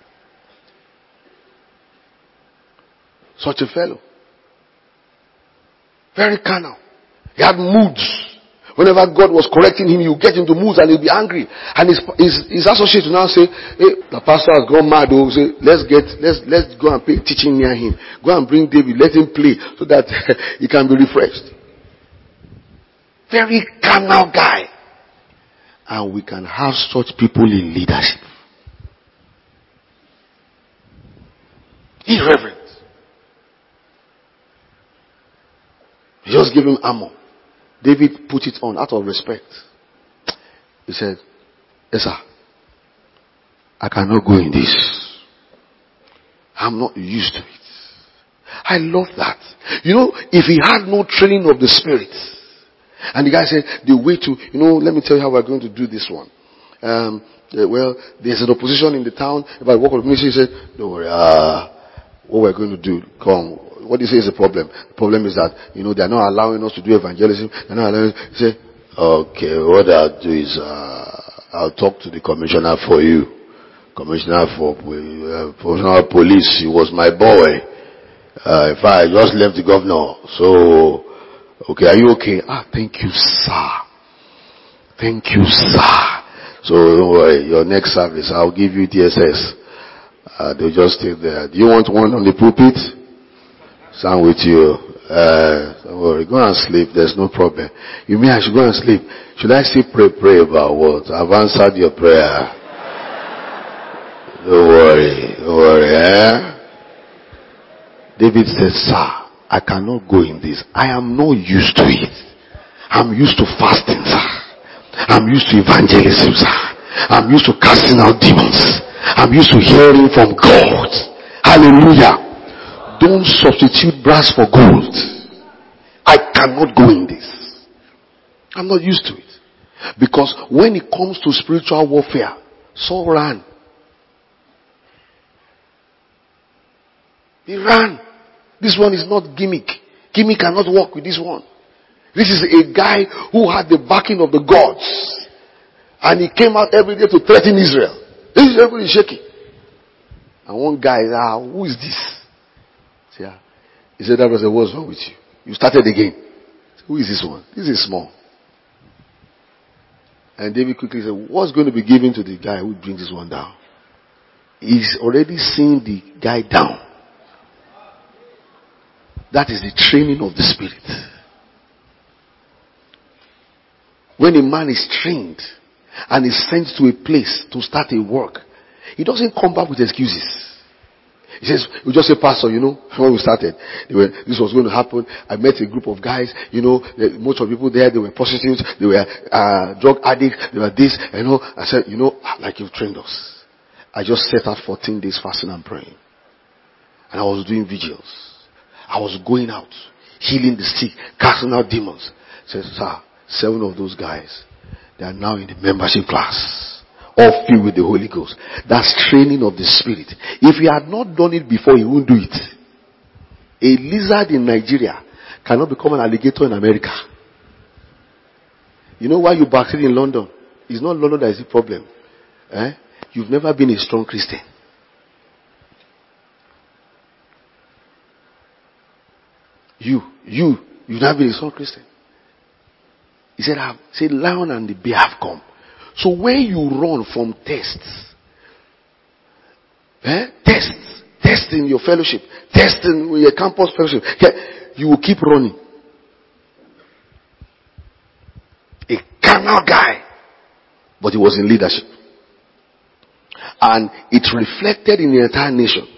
Such a fellow. Very carnal. He had moods. Whenever God was correcting him, he would get into moods and he'll be angry. And his, his, his associates will now say, hey, the pastor has gone mad. Or say, let's get, let's, let's go and pay teaching near him. Go and bring David, let him play so that he can be refreshed. Very carnal guy. And we can have such people in leadership. Irreverent. He just gave him armor. David put it on out of respect. He said, yes sir, I cannot go in this. I'm not used to it. I love that. You know, if he had no training of the spirit, and the guy said, the way to, you know, let me tell you how we're going to do this one. Um, uh, well, there's an opposition in the town. If I walk on the ministry, he said, don't worry, uh, what we're going to do, come. What do you say is the problem? The problem is that, you know, they're not allowing us to do evangelism. They're not allowing us. He said, okay, what I'll do is, uh, I'll talk to the commissioner for you. Commissioner for, uh, commissioner of police. He was my boy. Uh, in fact, I just left the governor. So, okay, are you okay? Ah, thank you, sir. Thank you, sir. So don't worry, your next service, I'll give you D S S. Uh, they'll just stay there. Do you want one on the pulpit? Stand with you. Uh, don't worry, go and sleep. There's no problem. You mean I should go and sleep? Should I still pray, pray about what? I've answered your prayer. Don't worry, don't worry, eh? David said, sir, I cannot go in this. I am not used to it. I'm used to fasting, sir. I'm used to evangelism, sir. I'm used to casting out demons. I'm used to hearing from God. Hallelujah. Don't substitute brass for gold. I cannot go in this. I'm not used to it. Because when it comes to spiritual warfare, Saul ran. He ran. This one is not gimmick. Gimmick cannot work with this one. This is a guy who had the backing of the gods. And he came out every day to threaten Israel. Everybody is shaking. And one guy, ah, who is this? Yeah. He said, that brother, what's wrong with you? You started again. Said, who is this one? This is small. And David quickly said, what's going to be given to the guy who brings this one down? He's already seen the guy down. That is the training of the spirit. When a man is trained and is sent to a place to start a work, he doesn't come back with excuses. He says, we just say, pastor, you know, when we started, they were, this was going to happen. I met a group of guys, you know, most of the people there, they were prostitutes, they were uh, drug addicts, they were this, you know. I said, you know, like you've trained us. I just set out fourteen days fasting and praying. And I was doing vigils. I was going out, healing the sick, casting out demons. I said, sir, seven of those guys, they are now in the membership class. All filled with the Holy Ghost. That's training of the spirit. If he had not done it before, he won't do it. A lizard in Nigeria cannot become an alligator in America. You know why you backslid in London? It's not London that is the problem. Eh? You've never been a strong Christian. You, you, you've never been a strong Christian. He said, I've said, lion and the bear have come. So when you run from tests, eh, tests, test in your fellowship, test in your campus fellowship, you will keep running. A carnal guy, but he was in leadership. And it reflected in the entire nation.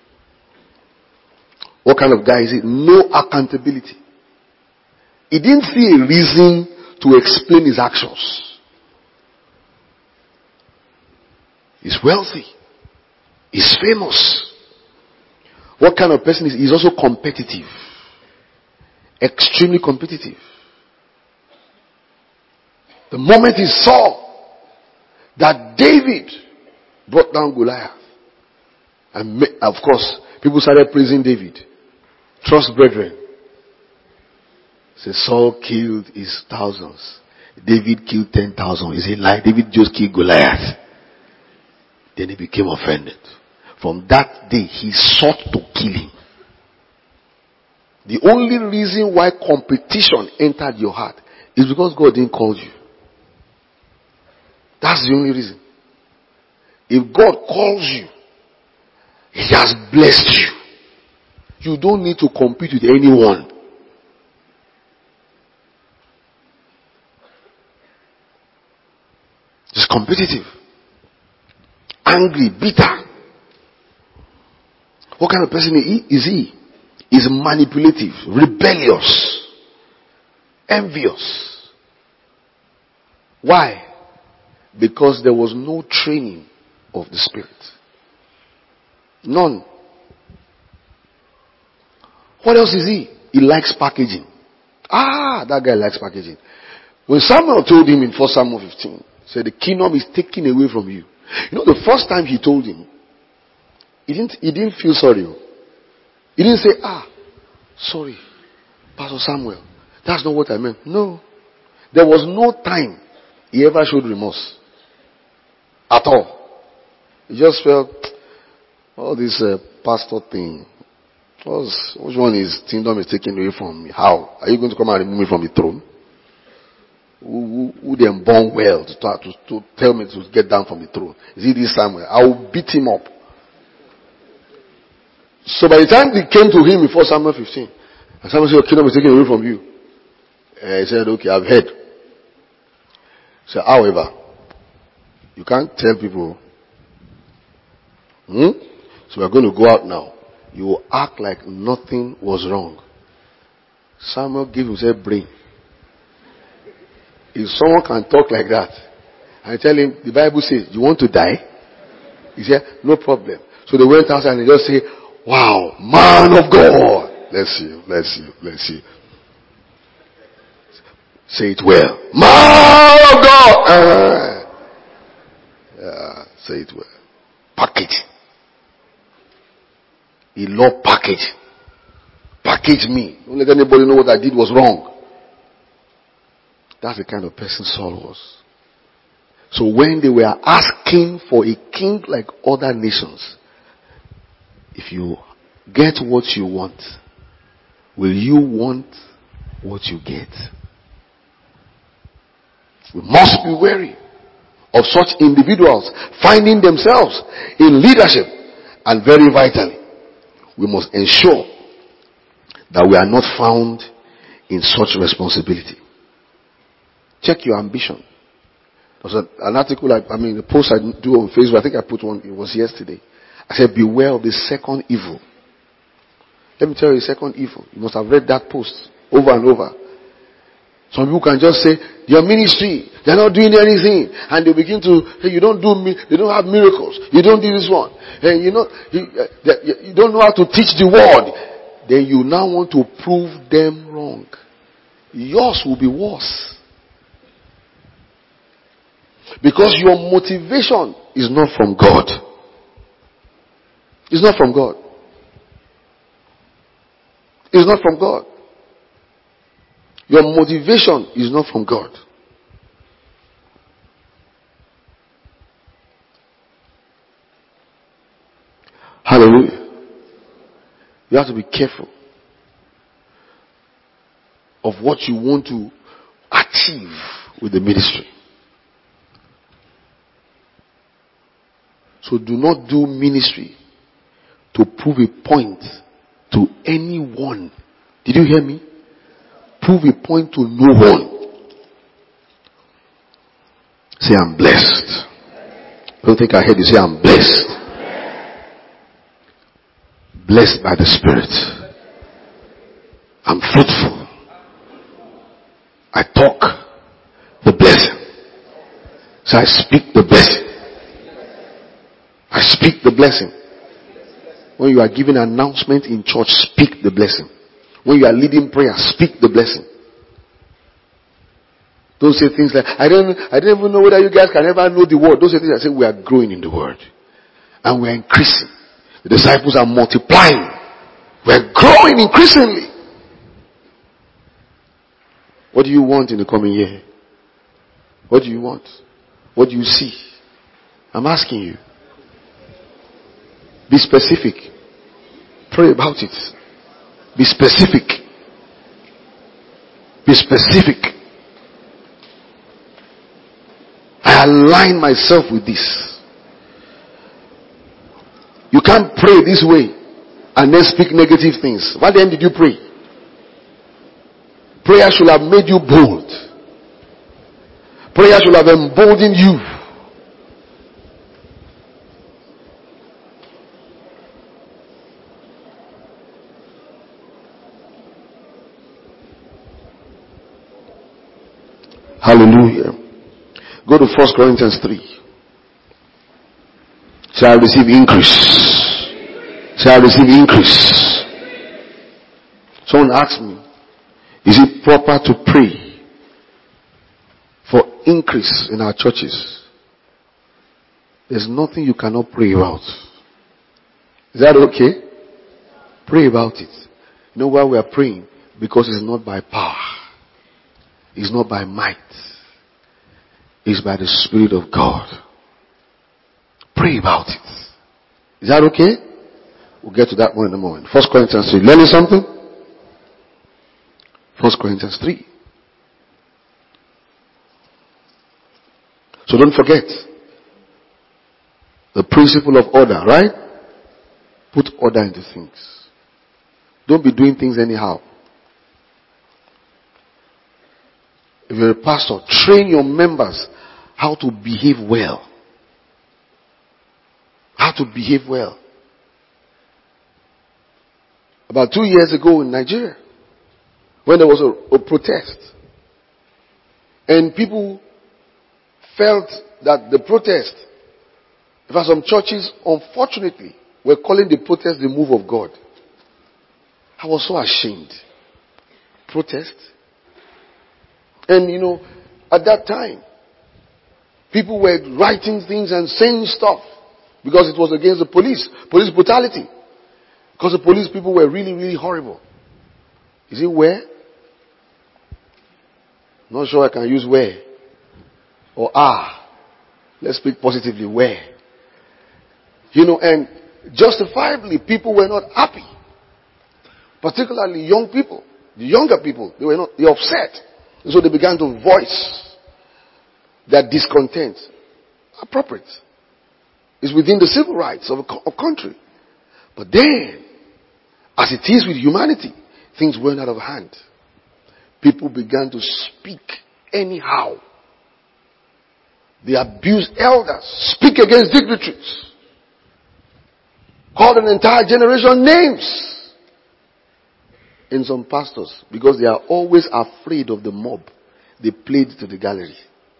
What kind of guy is it? No accountability. He didn't see a reason to explain his actions. He's wealthy. He's famous. What kind of person is he? He's also competitive. Extremely competitive. The moment he saw that David brought down Goliath, and of course, people started praising David. Trust brethren. Say Saul killed his thousands. David killed ten thousand. Is it like David just killed Goliath? Then he became offended. From that day, he sought to kill him. The only reason why competition entered your heart is because God didn't call you. That's the only reason. If God calls you, He has blessed you. You don't need to compete with anyone. He's competitive. Angry, bitter. What kind of person is he? He's manipulative, rebellious, envious. Why? Because there was no training of the Spirit. None. What else is he? He likes packaging. Ah, that guy likes packaging. When Samuel told him in First Samuel fifteen, said the kingdom is taken away from you. You know, the first time he told him, he didn't, he didn't feel sorry. He didn't say, ah, sorry, Pastor Samuel, that's not what I meant. No. There was no time he ever showed remorse. At all. He just felt, all this uh, pastor thing, what's, which one is kingdom is taken away from me? How? Are you going to come and remove me from the throne? Who, who, who then born well to, to, to tell me to get down from the throne? Is it this Samuel? I will beat him up. So by the time they came to him before Samuel fifteen, and Samuel said, your kingdom is taken away from you. Uh, he said, okay, I've heard. So, however, you can't tell people, hmm? So we're going to go out now. You will act like nothing was wrong. Samuel gave himself brain. If someone can talk like that, and tell him, the Bible says, you want to die? He said, no problem. So they went outside and they just say, wow, man of God. Let's see, let's see, let's see. Say it well. Man of God. Uh, yeah, say it well. Package. He loved package. Package me. Don't let anybody know what I did was wrong. That's the kind of person Saul was. So when they were asking for a king like other nations, if you get what you want, will you want what you get? We must be wary of such individuals finding themselves in leadership, and very vitally, we must ensure that we are not found in such responsibility. Check your ambition. There was an article, I, I mean, a post I do on Facebook. I think I put one, it was yesterday. I said, beware of the second evil. Let me tell you the second evil. You must have read that post over and over. Some people can just say, your ministry, they're not doing anything. And they begin to, hey, you don't do, they don't have miracles. You don't do this one. Hey, you know, you, you don't know how to teach the word. Then you now want to prove them wrong. Yours will be worse. Because your motivation is not from God. It's not from God. It's not from God. Your motivation is not from God. Hallelujah. You have to be careful of what you want to achieve with the ministry. So do not do ministry to prove a point to anyone. Did you hear me? Prove a point to no one. Say, I'm blessed. Don't think I heard you say, I'm blessed. Blessed by the Spirit. I'm fruitful. I talk the blessing. So I speak the blessing. I speak the blessing. When you are giving an announcement in church, speak the blessing. When you are leading prayer, speak the blessing. Don't say things like, I don't, I don't even know whether you guys can ever know the word. Don't say things like, say, we are growing in the word. And we are increasing. The disciples are multiplying. We are growing increasingly. What do you want in the coming year? What do you want? What do you see? I'm asking you. Be specific. Pray about it. Be specific. Be specific. I align myself with this. You can't pray this way and then speak negative things. Why then did you pray? Prayer should have made you bold. Prayer should have emboldened you. Hallelujah. Go to First Corinthians three. Shall I receive increase? Shall I receive increase? Someone asked me, is it proper to pray for increase in our churches? There's nothing you cannot pray about. Is that okay? Pray about it. You know why we are praying? Because it's not by power. It's not by might. It's by the Spirit of God. Pray about it. Is that okay? We'll get to that one in a moment. First Corinthians three. Learning something? First Corinthians three. So don't forget the principle of order, right? Put order into things. Don't be doing things anyhow. If you're a pastor, train your members how to behave well. How to behave well. About two years ago in Nigeria, when there was a, a protest, and people felt that the protest, in fact some churches unfortunately were calling the protest the move of God. I was so ashamed. Protest? And you know, at that time, people were writing things and saying stuff because it was against the police, police brutality. Because the police people were really, really horrible. Is it where? Not sure I can use where. Or ah. Let's speak positively. Where? You know, and justifiably, people were not happy. Particularly young people. The younger people, they were not, they were upset. And so they began to voice their discontent. Appropriate. It's within the civil rights of a, co- a country. But then, as it is with humanity, things went out of hand. People began to speak anyhow. They abused elders, speak against dignitaries, called an entire generation names. In some pastors, because they are always afraid of the mob, they played to the gallery.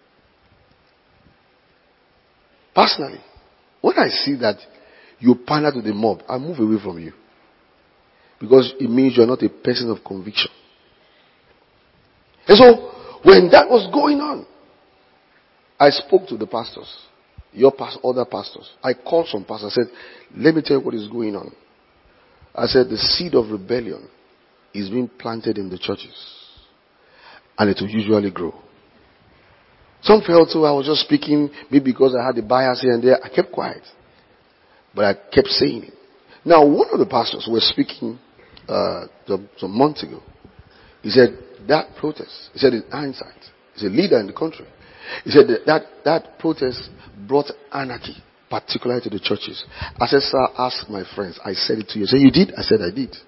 Personally, when I see that you pander to the mob, I move away from you. Because it means you are not a person of conviction. And so, when that was going on, I spoke to the pastors, your past, other pastors. I called some pastors. I said, let me tell you what is going on. I said, the seed of rebellion is being planted in the churches. And it will usually grow. Some felt so I was just speaking, maybe because I had a bias here and there. I kept quiet. But I kept saying it. Now, one of the pastors was speaking uh, some, some months ago. He said, that protest, he said in hindsight, he's a leader in the country. He said that that, that protest brought anarchy particularly to the churches. I said, sir, ask my friends. I said it to you. I said, you did? I said, I did.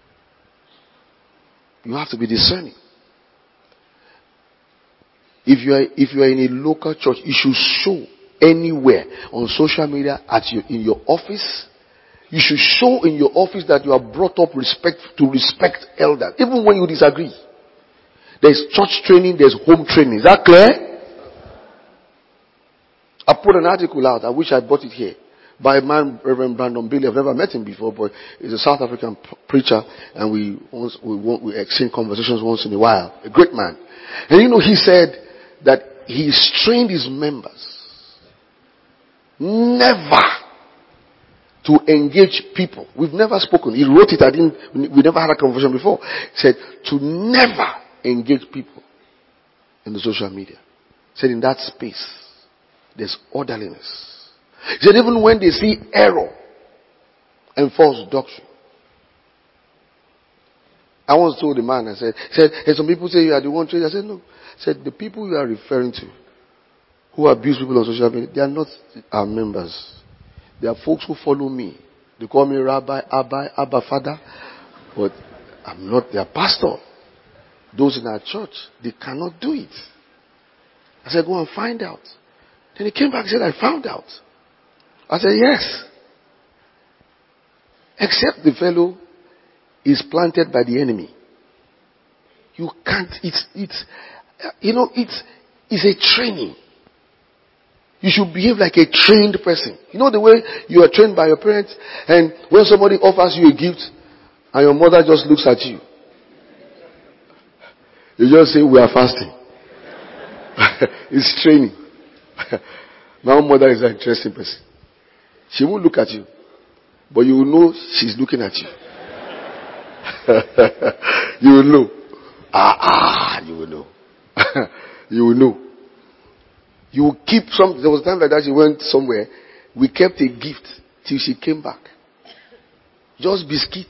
You have to be discerning. If you are, if you are in a local church, you should show anywhere on social media, at your, in your office. You should show in your office that you are brought up respect to respect elders, even when you disagree. There's church training, there's home training. Is that clear? I put an article out. I wish I brought it here. By a man, Reverend Brandon Bailey. I've never met him before, but he's a South African p- preacher, and we once we, we exchange conversations once in a while. A great man. And you know, he said that he's trained his members never to engage people. We've never spoken. He wrote it. I didn't. We never had a conversation before. He said to never engage people in the social media. He said in that space, there's orderliness. He said even when they see error and false doctrine. I once told the man, I said, said, hey, some people say you are the one trained. I said, no. I said, the people you are referring to who abuse people on social media, they are not our members. They are folks who follow me. They call me Rabbi, Abba, Abba Father. But I'm not their pastor. Those in our church, they cannot do it. I said, go and find out. Then he came back and said, I found out. I said, yes. Except the fellow is planted by the enemy. You can't, it's, it's, you know, it's, it's a training. You should behave like a trained person. You know the way you are trained by your parents, and when somebody offers you a gift, and your mother just looks at you, you just say, we are fasting. It's training. My own mother is an interesting person. She won't look at you, but you will know she's looking at you. You will know. Ah, ah, you will know. You will know. You will keep some. There was a time like that she went somewhere. We kept a gift till she came back. Just biscuit.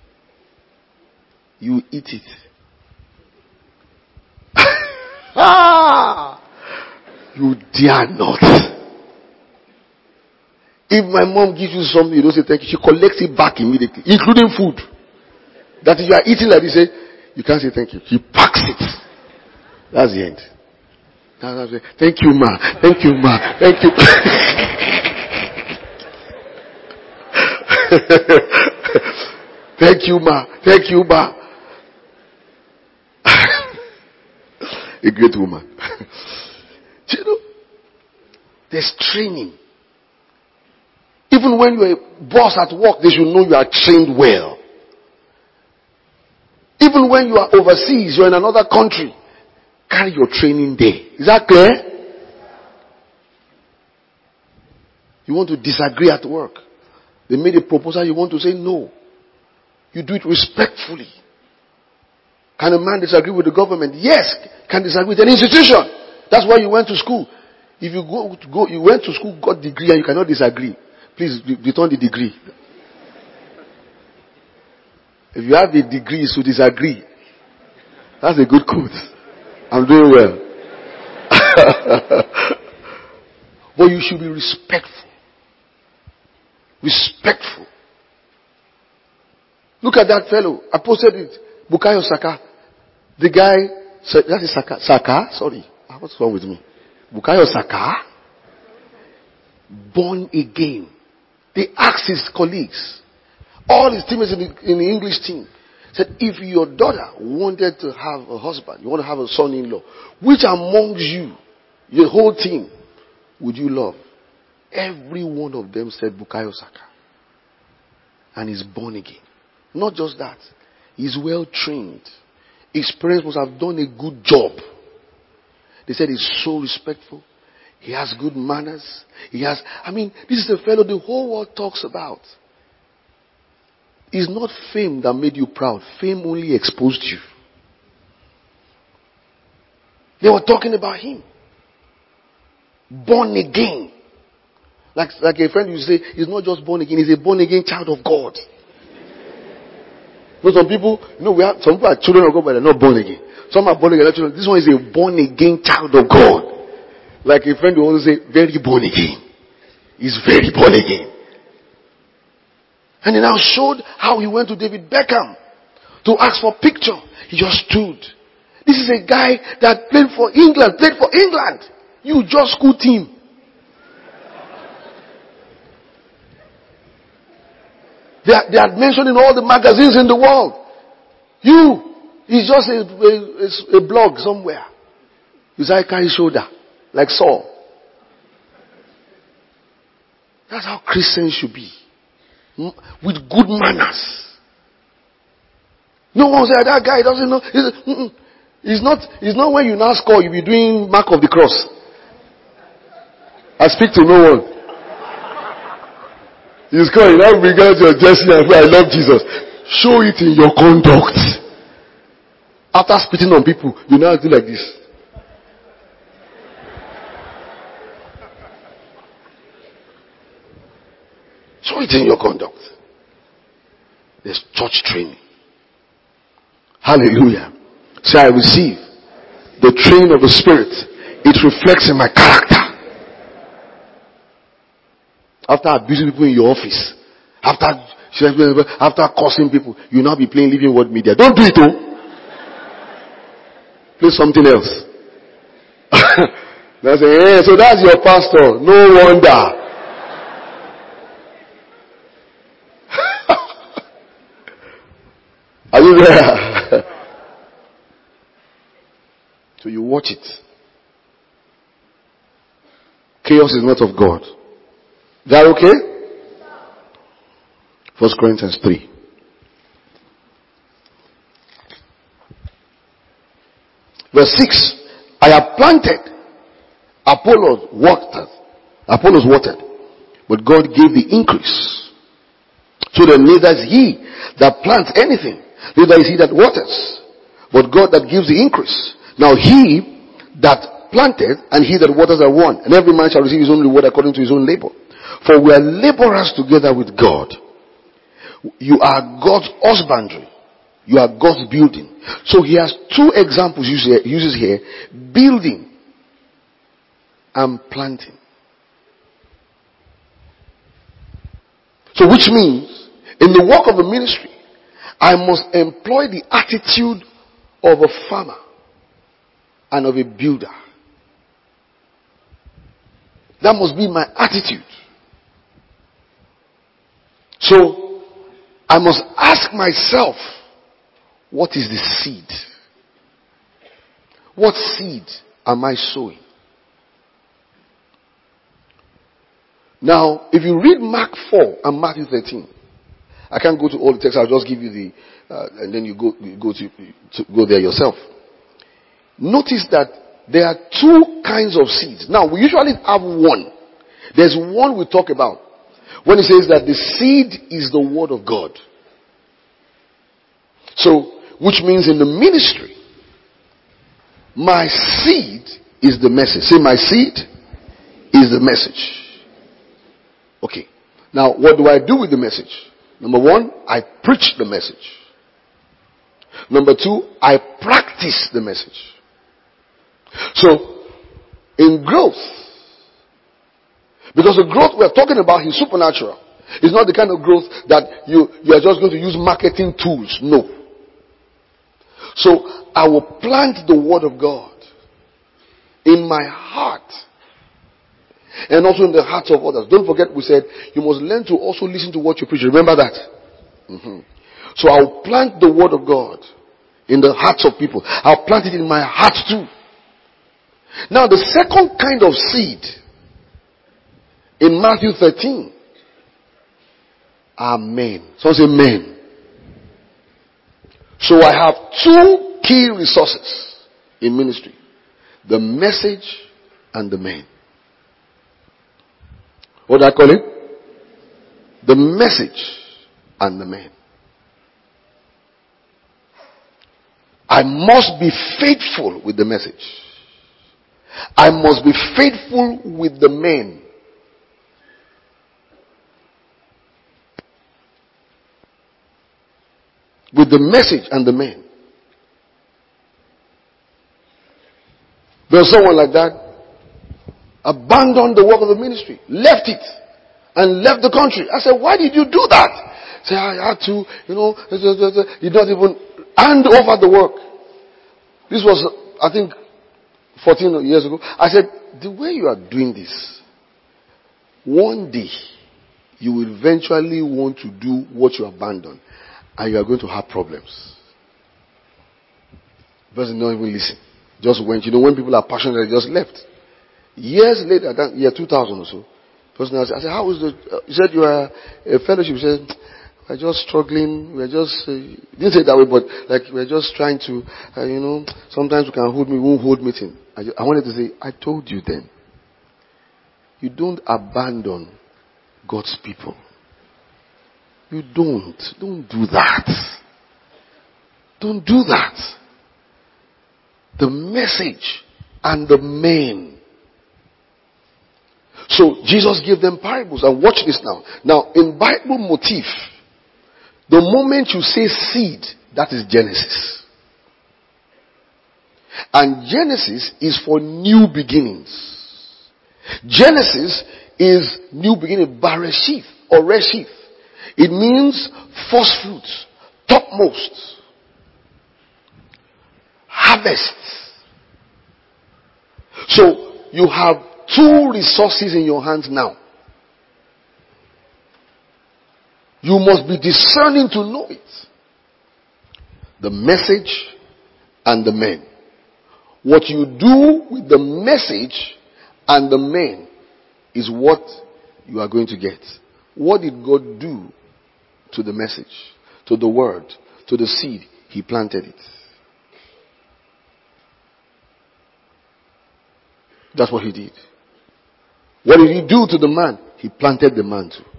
You eat it. Ah! You dare not. If my mom gives you something, you don't say thank you. She collects it back immediately, including food. That is, you are eating like this, say, you can't say thank you. She packs it. That's the end. Thank you, ma. Thank you, ma. Thank you. Thank you, ma. Thank you, ma. A great woman. You know, there's training. Even when you're a boss at work, they should know you are trained well. Even when you are overseas, you're in another country, carry your training there. Is that clear? You want to disagree at work. They made a proposal, you want to say no. You do it respectfully. Can a man disagree with the government? Yes, can disagree with an institution. That's why you went to school. If you go to go, you went to school, got degree, and you cannot disagree, please return the degree. If you have a degree to disagree, that's a good quote. I'm doing well. But you should be respectful. Respectful. Look at that fellow. I posted it. Bukayo Saka. The guy said, that is Saka. Saka? Sorry. What's wrong with me? Bukayo Saka. Born again. They asked his colleagues, all his teammates in the, in the English team, said, if your daughter wanted to have a husband, you want to have a son-in-law, which amongst you, your whole team, would you love? Every one of them said Bukayo Saka. And he's born again. Not just that. He's well trained. His parents must have done a good job. They said he's so respectful. He has good manners. He has, I mean, this is the fellow the whole world talks about. It's not fame that made you proud. Fame only exposed you. They were talking about him. Born again. Like, like a friend used to say, he's not just born again, he's a born again child of God. You know, some people, you know, we have, some people are children of God, but they're not born again. Some are born again, children. This one is a born again child of God. Like a friend who always say, very born again. He's very born again. And he now showed how he went to David Beckham to ask for a picture. He just stood. This is a guy that played for England, played for England. You just scoot him. They, are, they are mentioned in all the magazines in the world. You, he's just a, a, a blog somewhere. His eye carry shoulder, like Saul. That's how Christians should be. With good manners. No one say that guy doesn't know. It's not, it's not when you now score, you'll be doing mark of the cross. I speak to no one. You score, you now bring out your jersey and say, I love Jesus. Show it in your conduct. After spitting on people, you now do like this. Show it in your conduct. There's church training. Hallelujah. Say, I receive the training of the Spirit. It reflects in my character. After abusing people in your office, after after cursing people, you now be playing Living Word Media. Don't do it, oh. Play something else. They say, hey, so that's your pastor. No wonder. Are you there? So you watch it. Chaos is not of God. Is that okay? First Corinthians three. Verse six. I have planted. Apollos watered. Apollos watered. But God gave the increase. So that neither is he that plants anything, neither is he that waters, but God that gives the increase. Now he that planted and he that waters are one, and every man shall receive his own reward according to his own labor. For we are laborers together with God. You are God's husbandry. You are God's building. So he has two examples he uses here: building and planting. So which means, in the work of the ministry, I must employ the attitude of a farmer and of a builder. That must be my attitude. So, I must ask myself, what is the seed? What seed am I sowing? Now, if you read Mark four and Matthew thirteen, I can't go to all the text, I'll just give you the, uh, and then you go, you go to, to go there yourself. Notice that there are two kinds of seeds. Now, we usually have one. There's one we talk about when it says that the seed is the word of God. So, which means in the ministry, my seed is the message. Say, my seed is the message. Okay. Now, what do I do with the message? Number one, I preach the message. Number two, I practice the message. So, in growth, because the growth we're talking about is supernatural. It's not the kind of growth that you, you are just going to use marketing tools. No. So, I will plant the word of God in my heart and also in the hearts of others. Don't forget we said you must learn to also listen to what you preach. Remember that. Mm-hmm. So I'll plant the word of God in the hearts of people. I'll plant it in my heart too. Now the second kind of seed in Matthew thirteen are men. So say men. So I have two key resources in ministry: the message and the men. What do I call it? The message and the man. I must be faithful with the message. I must be faithful with the men. With the message and the men. There's someone like that. Abandoned the work of the ministry. Left it. and left the country. I said, why did you do that? Say, I had to, you know, he did not even hand over the work. This was, I think, fourteen years ago. I said, the way you are doing this, one day, you will eventually want to do what you abandoned, and you are going to have problems. The person don't even listen. Just went. You know, when people are passionate, they just left. Years later, that year two thousand or so, person asked, I said, how was the, uh, he said, you are a fellowship. He said, we're just struggling. We're just, uh, didn't say it that way, but like, we're just trying to, uh, you know, sometimes we can hold me, we won't hold meeting. I, just, I wanted to say, I told you then, you don't abandon God's people. You don't. Don't do that. Don't do that. The message and the men. So Jesus gave them parables. And watch this now. Now, in Bible motif, the moment you say seed, that is Genesis. And Genesis is for new beginnings. Genesis is new beginning, Bereshith or Reshith. It means first fruits, topmost, harvest. So you have two resources in your hands now. You must be discerning to know it. The message and the men. What you do with the message and the men is what you are going to get. What did God do to the message, to the word, to the seed? He planted it. That's what he did. What did he do to the man? He planted the man too.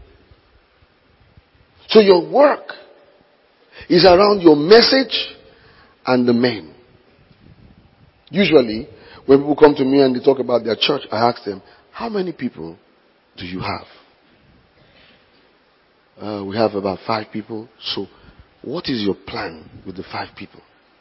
So your work is around your message and the men. Usually, when people come to me and they talk about their church, I ask them, how many people do you have? Uh, we have about five people. So, what is your plan with the five people?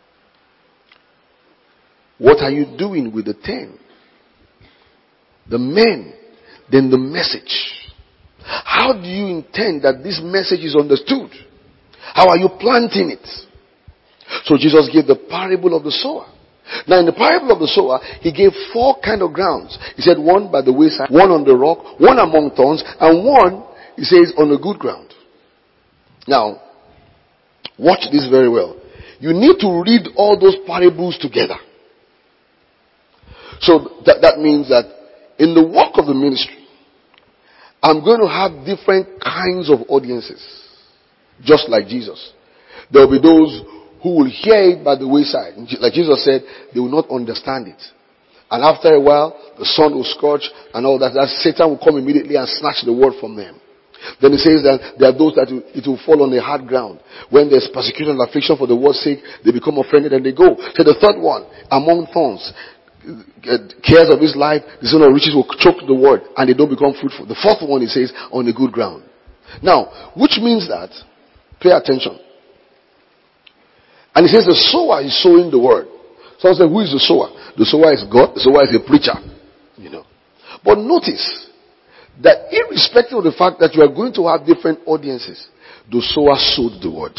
What are you doing with the ten? The men, then the message. How do you intend that this message is understood? How are you planting it? So Jesus gave the parable of the sower. Now in the parable of the sower, he gave four kind of grounds. He said one by the wayside, one on the rock, one among thorns, and one, he says, on the good ground. Now, watch this very well. You need to read all those parables together. So that, that means that in the work of the ministry, I'm going to have different kinds of audiences. Just like Jesus. There will be those who will hear it by the wayside. Like Jesus said, they will not understand it. And after a while, the sun will scorch and all that. That Satan will come immediately and snatch the word from them. Then he says that there are those that will, it will fall on the hard ground. When there's persecution and affliction for the word's sake, they become offended and they go. So the third one, among thorns, cares of his life, the son of riches will choke the word and they don't become fruitful. The fourth one, he says, on the good ground. Now, which means that, pay attention. And he says the sower is sowing the word. Someone said, who is the sower? The sower is God. The sower is a preacher. You know. But notice that irrespective of the fact that you are going to have different audiences, the sower sowed the word.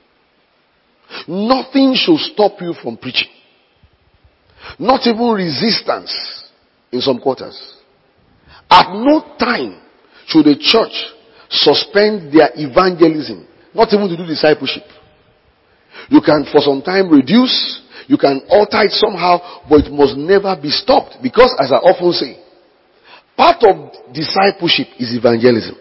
Nothing should stop you from preaching. Not even resistance in some quarters. At no time should a church suspend their evangelism, not even to do discipleship. You can for some time reduce, you can alter it somehow, but it must never be stopped. Because as I often say, part of discipleship is evangelism.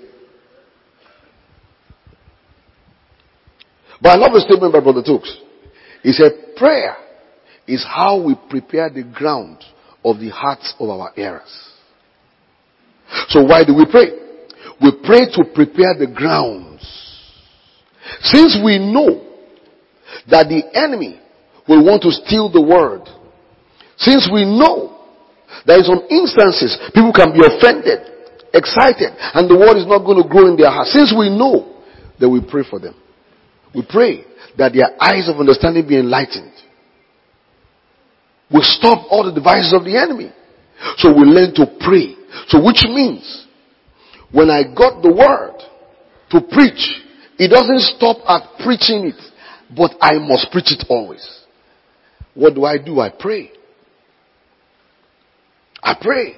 But I love a statement by Brother Tokes. He said, prayer is how we prepare the ground of the hearts of our hearers. So why do we pray? We pray to prepare the grounds. Since we know that the enemy will want to steal the word, since we know that in some instances people can be offended, excited, and the word is not going to grow in their hearts, since we know, then we pray for them. We pray that their eyes of understanding be enlightened. We stop all the devices of the enemy. So we learn to pray. So which means when I got the word to preach, it doesn't stop at preaching it, but I must preach it always. What do I do? I pray. I pray.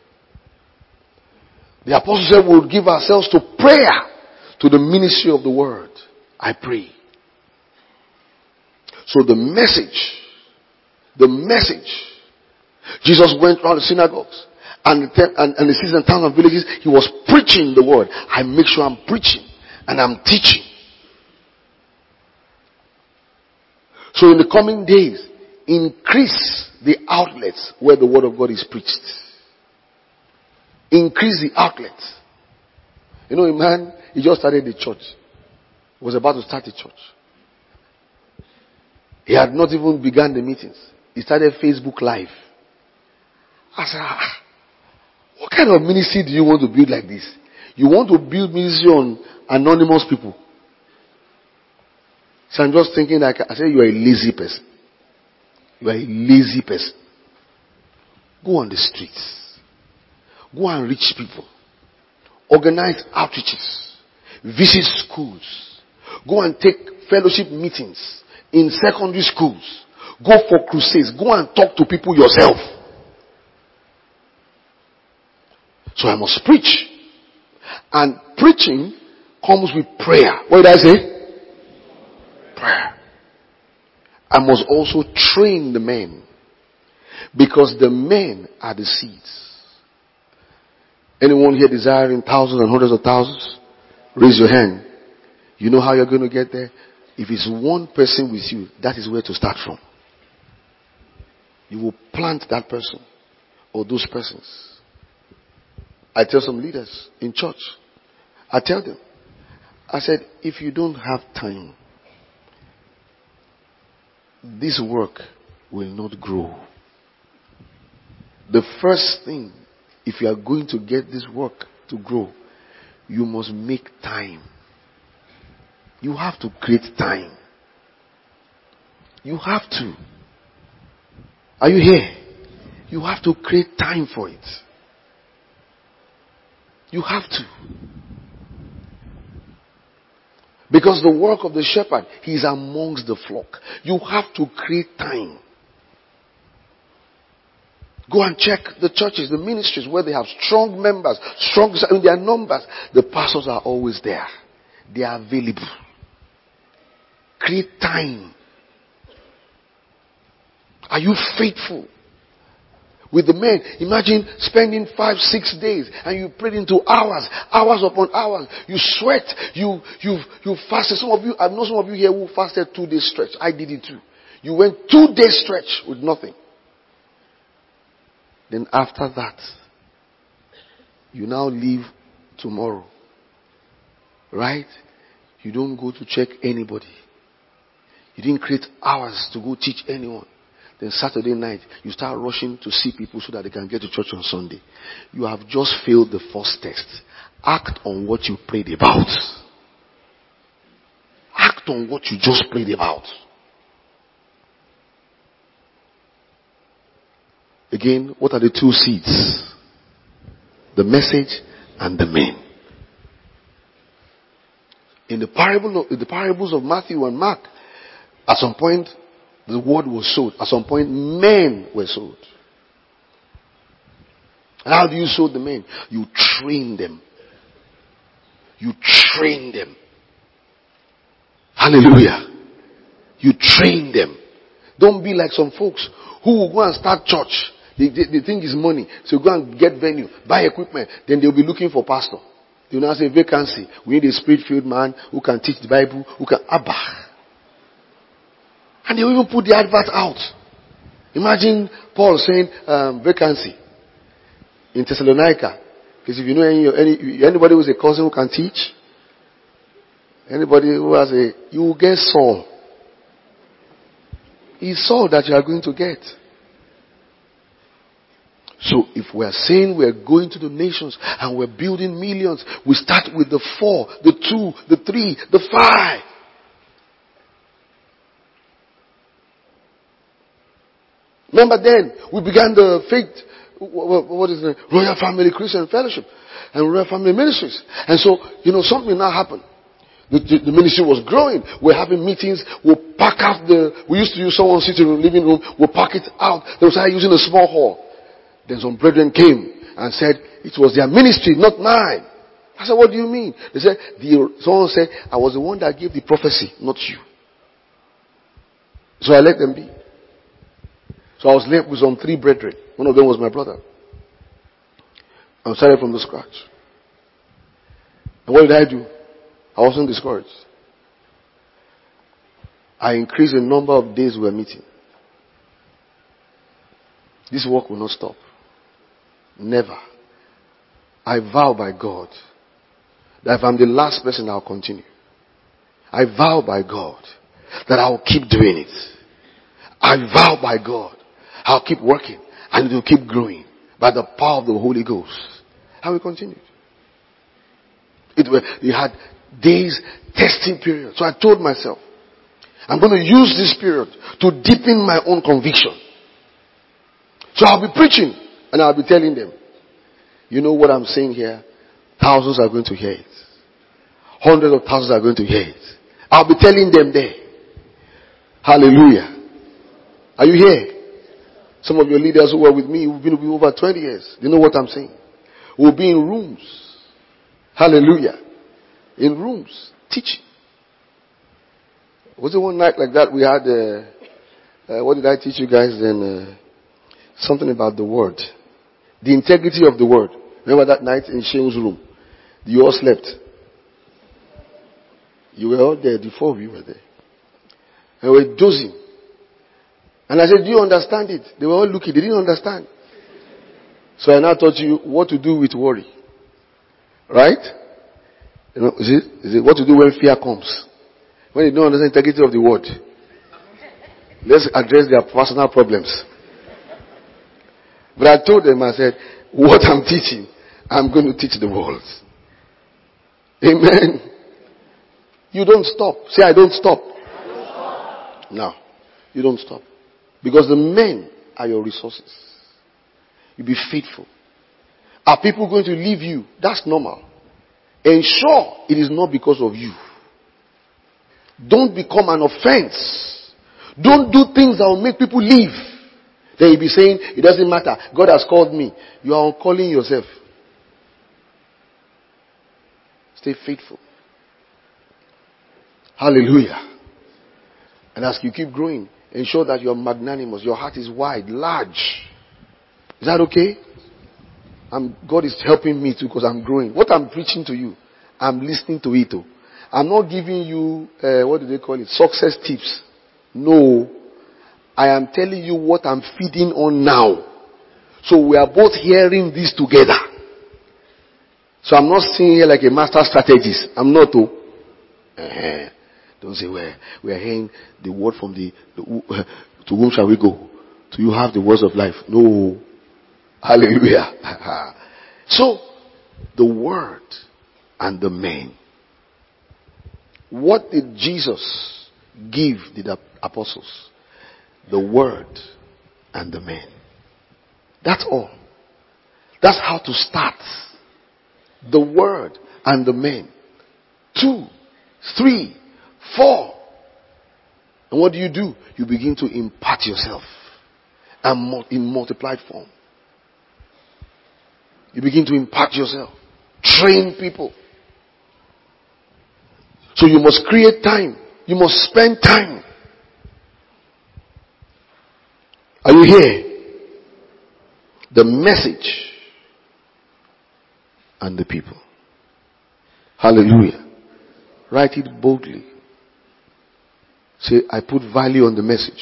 The apostle said we'll give ourselves to prayer, to the ministry of the word. I pray. So the message, the message, Jesus went around the synagogues and the, and, and the cities and towns and villages. He was preaching the word. I make sure I'm preaching and I'm teaching. So in the coming days, increase the outlets where the word of God is preached. Increase the outlets. You know, a man, he just started the church. He was about to start a church. He had not even begun the meetings. He started Facebook Live. I said, ah, what kind of ministry do you want to build like this? You want to build ministry on anonymous people? So I'm just thinking like, I said, you are a lazy person. You are a lazy person. Go on the streets. Go and reach people. Organize outreaches. Visit schools. Go and take fellowship meetings in secondary schools. Go for crusades. Go and talk to people yourself. So I must preach. And preaching comes with prayer. What did I say? Prayer. I must also train the men. Because the men are the seeds. Anyone here desiring thousands and hundreds of thousands? Raise your hand. You know how you're going to get there? If it's one person with you, that is where to start from. You will plant that person or those persons. I tell some leaders in church, I tell them, I said, if you don't have time, this work will not grow. The first thing, if you are going to get this work to grow, you must make time. You have to create time. You have to. Are you here? You have to create time for it. You have to. Because the work of the shepherd, he is amongst the flock. You have to create time. Go and check the churches, the ministries where they have strong members, strong in their numbers. The pastors are always there. They are available. Create time. Are you faithful with the men? Imagine spending five, six days and you prayed into hours, hours upon hours. You sweat. You you you fasted. Some of you, I know some of you here who fasted two days stretch. I did it too. You went two days stretch with nothing. Then after that, you now leave tomorrow. Right? You don't go to check anybody. You didn't create hours to go teach anyone. Then Saturday night, you start rushing to see people so that they can get to church on Sunday. You have just failed the first test. Act on what you prayed about. Act on what you just prayed about. Again, what are the two seeds? The message and the men. In the parable of, in the parables of Matthew and Mark, at some point, the word was sowed. At some point, men were sowed. And how do you sow the men? You train them. You train them. Hallelujah. You train them. Don't be like some folks who will go and start church. They, they, they think it's money. So go and get venue, buy equipment. Then they'll be looking for pastor. They will now say vacancy. We need a spirit-filled man who can teach the Bible, who can Abba. And they will even put the advert out. Imagine Paul saying um, vacancy in Thessalonica. Because if you know any, any anybody who's a cousin who can teach, anybody who has a, you will get Saul. It's Saul that you are going to get. So if we are saying we are going to the nations and we're building millions, we start with the four, the two, the three, the five. Remember then, we began the faith what, what is it? Royal Family Christian Fellowship and Royal Family Ministries. And so, you know, something now happened. The, the, the ministry was growing. We're having meetings. We'll pack out the, we used to use someone's sitting room, living room. We'll pack it out. They started using a small hall. Then some brethren came and said, it was their ministry, not mine. I said, what do you mean? They said, the, someone said, I was the one that gave the prophecy, not you. So I let them be. So I was left with some three brethren. One of them was my brother. I started from the scratch. And what did I do? I wasn't discouraged. I increased the number of days we were meeting. This work will not stop. Never. I vow by God that if I'm the last person, I'll continue. I vow by God that I'll keep doing it. I vow by God I'll keep working and it will keep growing by the power of the Holy Ghost. And we continued. It were, you had days, testing period. So I told myself, I'm going to use this period to deepen my own conviction. So I'll be preaching and I'll be telling them, you know what I'm saying here? Thousands are going to hear it. Hundreds of thousands are going to hear it. I'll be telling them there. Hallelujah. Are you here? Some of your leaders who were with me, who've been with me over twenty years, they know what I'm saying. We'll be in rooms. Hallelujah. In rooms, teaching. Was it one night like that we had, uh, uh, what did I teach you guys then? Uh, something about the word. The integrity of the word. Remember that night in Shane's room? You all slept. You were all there, the four of you were there. And we were dozing. And I said, do you understand it? They were all looking, they didn't understand. So I now taught you what to do with worry. Right? You know, is it, is it what to do when fear comes? When you don't understand the integrity of the word. Let's address their personal problems. But I told them, I said, what I'm teaching, I'm going to teach the world. Amen. You don't stop. Say, I don't stop. I don't stop. No. You don't stop. Because the men are your resources. You be faithful. Are people going to leave you? That's normal. Ensure it is not because of you. Don't become an offense. Don't do things that will make people leave. Then you'll be saying, it doesn't matter. God has called me. You are calling yourself. Stay faithful. Hallelujah. And as you keep growing, ensure that you're magnanimous. Your heart is wide, large. Is that okay? I'm, God is helping me too because I'm growing. What I'm preaching to you, I'm listening to it too. I'm not giving you, uh, what do they call it, success tips. No. I am telling you what I'm feeding on now. So we are both hearing this together. So I'm not sitting here like a master strategist. I'm not. Oh. Uh-huh. Don't say, well, we are hearing the word from the, the uh, to whom shall we go? Do you have the words of life? No. Hallelujah. So, the word and the men. What did Jesus give the apostles? The word and the men. That's all. That's how to start. The word and the men. Two, three, four. And what do you do? You begin to impart yourself. And in multiplied form. You begin to impart yourself. Train people. So you must create time. You must spend time. Are you here? The message and the people. Hallelujah. Write it boldly. Say, I put value on the message.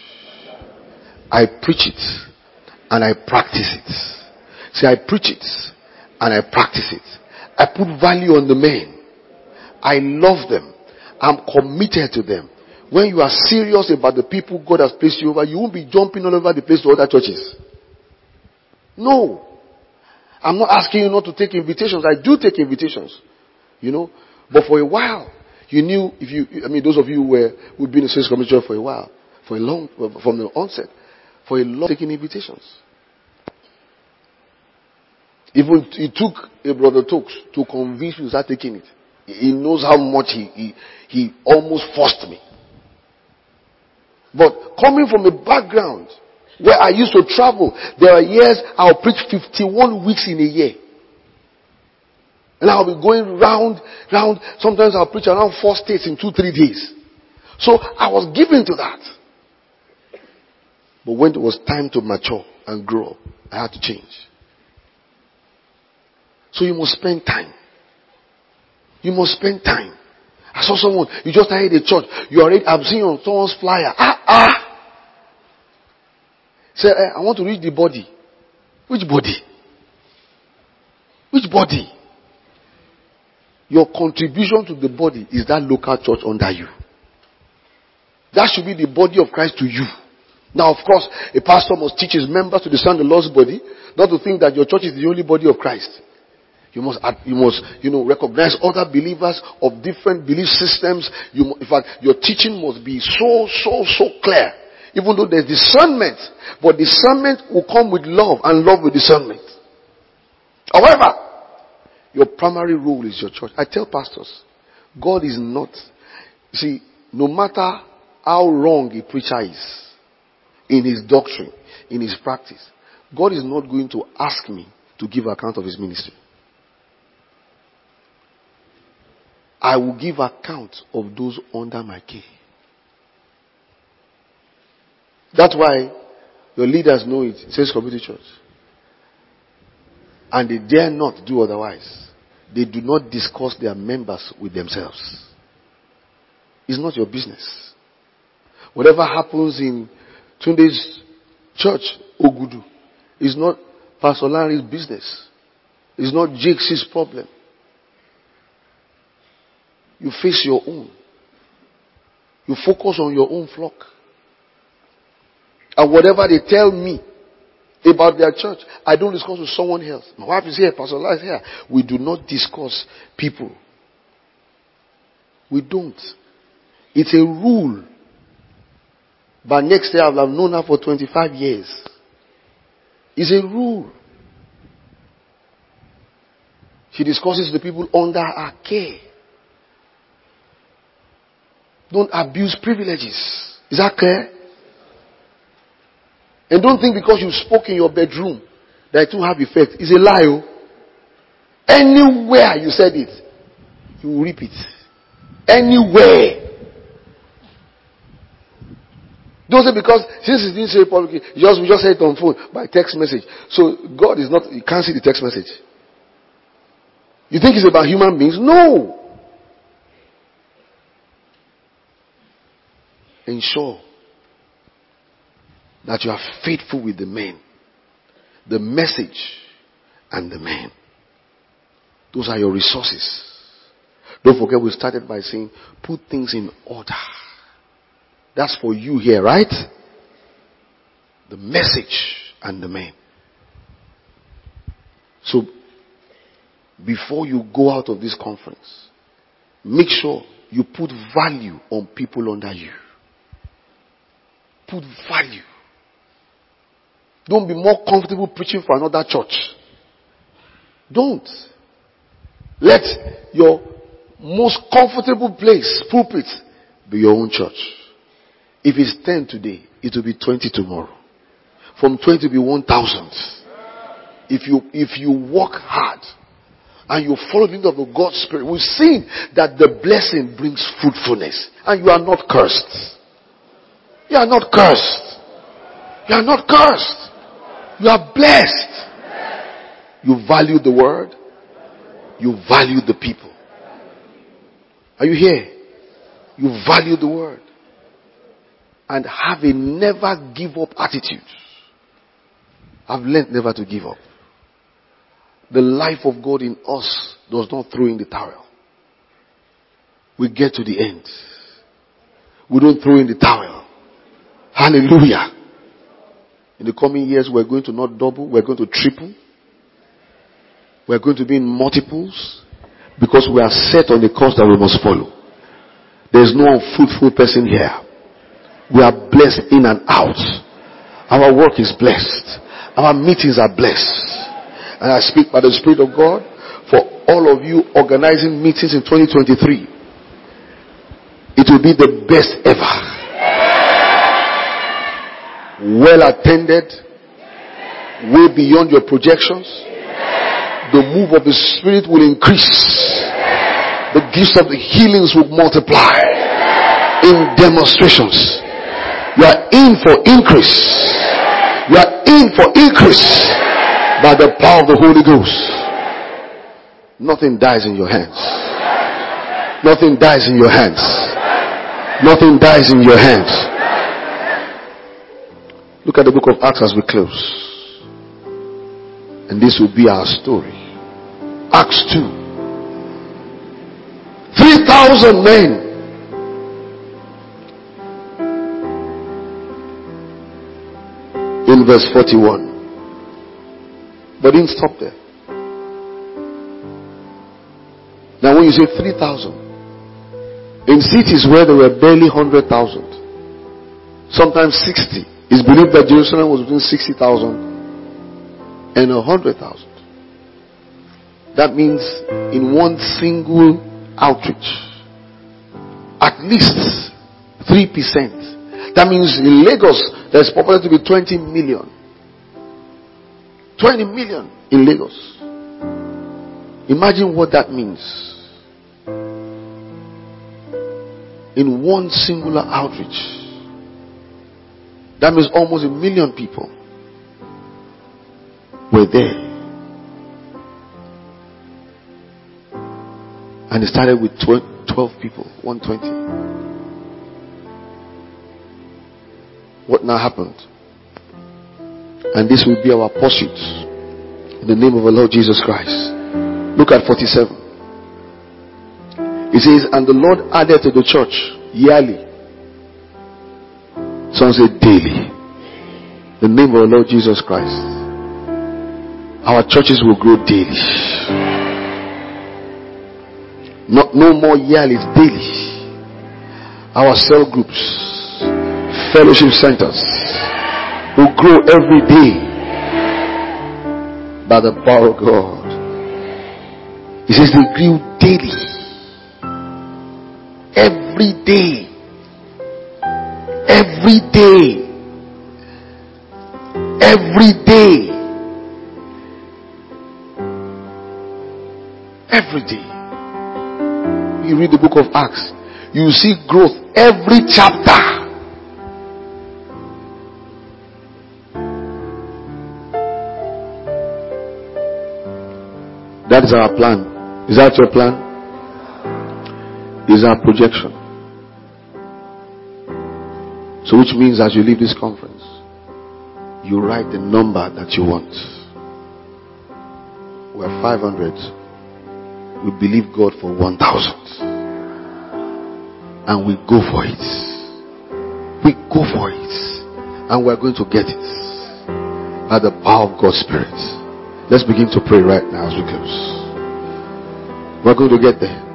I preach it and I practice it. Say, I preach it and I practice it. I put value on the men. I love them. I'm committed to them. When you are serious about the people God has placed you over, you won't be jumping all over the place to other churches. No. I'm not asking you not to take invitations. I do take invitations. You know. But for a while, you knew, if you, I mean, those of you who were, who've been in Sales Commission for a while, for a long, from the onset, for a long taking invitations. Even it took a brother Tokes to convince me to start taking it. He knows how much he, he, he almost forced me. But coming from a background where I used to travel, there are years I'll preach fifty-one weeks in a year. And I'll be going round, round. Sometimes I'll preach around four states in two, three days. So I was given to that. But when it was time to mature and grow up, I had to change. So you must spend time. You must spend time. I saw someone, you just started a church. You already, I'm seeing on someone's flyer. Ah, ah. Say, eh, I want to reach the body. Which body? Which body? Your contribution to the body is that local church under you. That should be the body of Christ to you. Now, of course, a pastor must teach his members to discern the Lord's body, not to think that your church is the only body of Christ. You must, you must, you know, recognize other believers of different belief systems. You, in fact, your teaching must be so, so, so clear. Even though there's discernment, but discernment will come with love, and love with discernment. However, your primary role is your church. I tell pastors, God is not, you see, no matter how wrong a preacher is in his doctrine, in his practice, God is not going to ask me to give account of his ministry. I will give account of those under my care. That's why your leaders know it. It says Community Church. And they dare not do otherwise. They do not discuss their members with themselves. It's not your business. Whatever happens in Tunde's church, Ogudu, is not Pastor Larry's business. It's not Jake's problem. You face your own. You focus on your own flock. And whatever they tell me about their church, I don't discuss with someone else. My wife is here, Pastor Larry is here. We do not discuss people. We don't. It's a rule. But next year I will have known her for twenty-five years. It's a rule. She discusses the people under her care. Don't abuse privileges. Is that clear? And don't think because you spoke in your bedroom that it will have effect. It's a lie. Oh. Anywhere you said it, you will reap it. Anywhere. Don't say because since he didn't say it publicly, you just, we just said it on phone by text message. So God is not, you can't see the text message. You think it's about human beings? No. Ensure that you are faithful with the men, the message, and the men. Those are your resources. Don't forget we started by saying, put things in order. That's for you here, right? The message and the men. So, before you go out of this conference, make sure you put value on people under you. Put value. Don't be more comfortable preaching for another church. Don't. Let your most comfortable place, pulpit, be your own church. If it's ten today, it will be twenty tomorrow. From twenty to be one thousand. If you, if you work hard and you follow the lead of the God's Spirit, we've seen that the blessing brings fruitfulness. And you are not cursed. You are not cursed. You are not cursed. You are blessed. You value the word. You value the people. Are you here? You value the word. And have a never give up attitude. I've learned never to give up. The life of God in us does not throw in the towel. We get to the end. We don't throw in the towel. Hallelujah. In the coming years, we're going to not double, we're going to triple. We're going to be in multiples because we are set on the course that we must follow. There's no unfruitful person here. We are blessed in and out. Our work is blessed. Our meetings are blessed. And I speak by the Spirit of God for all of you organizing meetings in twenty twenty-three. It will be the best ever. Well attended, way beyond your projections. The move of the Spirit will increase. The gifts of the healings will multiply in demonstrations. You are in for increase. You are in for increase by the power of the Holy Ghost. Nothing dies in your hands. Nothing dies in your hands. Nothing dies in your hands. Look at the book of Acts as we close. And this will be our story. Acts two. three thousand men. In verse forty-one. But didn't stop there. Now when you say three thousand, in cities where there were barely one hundred thousand, sometimes sixty, it's believed that Jerusalem was between sixty thousand and one hundred thousand. That means in one single outreach, at least three percent. That means in Lagos, there's populated to be twenty million. twenty million in Lagos. Imagine what that means. In one singular outreach. That means almost a million people were there. And it started with twelve people, one hundred twenty. What now happened? And this will be our pursuit in the name of our Lord Jesus Christ. Look at forty-seven. It says, and the Lord added to the church yearly. Some say daily. The name of our Lord Jesus Christ. Our churches will grow daily. Not no more yearly, it's daily. Our cell groups, fellowship centers will grow every day by the power of God. He says they grew daily. Every day. Every day. Every day. Every day. You read the book of Acts, you see growth every chapter. That is our plan. Is that your plan? Is our projection. So which means as you leave this conference, you write the number that you want. We're five hundred. We believe God for one thousand. And we go for it. We go for it. And we're going to get it. By the power of God's Spirit. Let's begin to pray right now as we close. We're going to get there.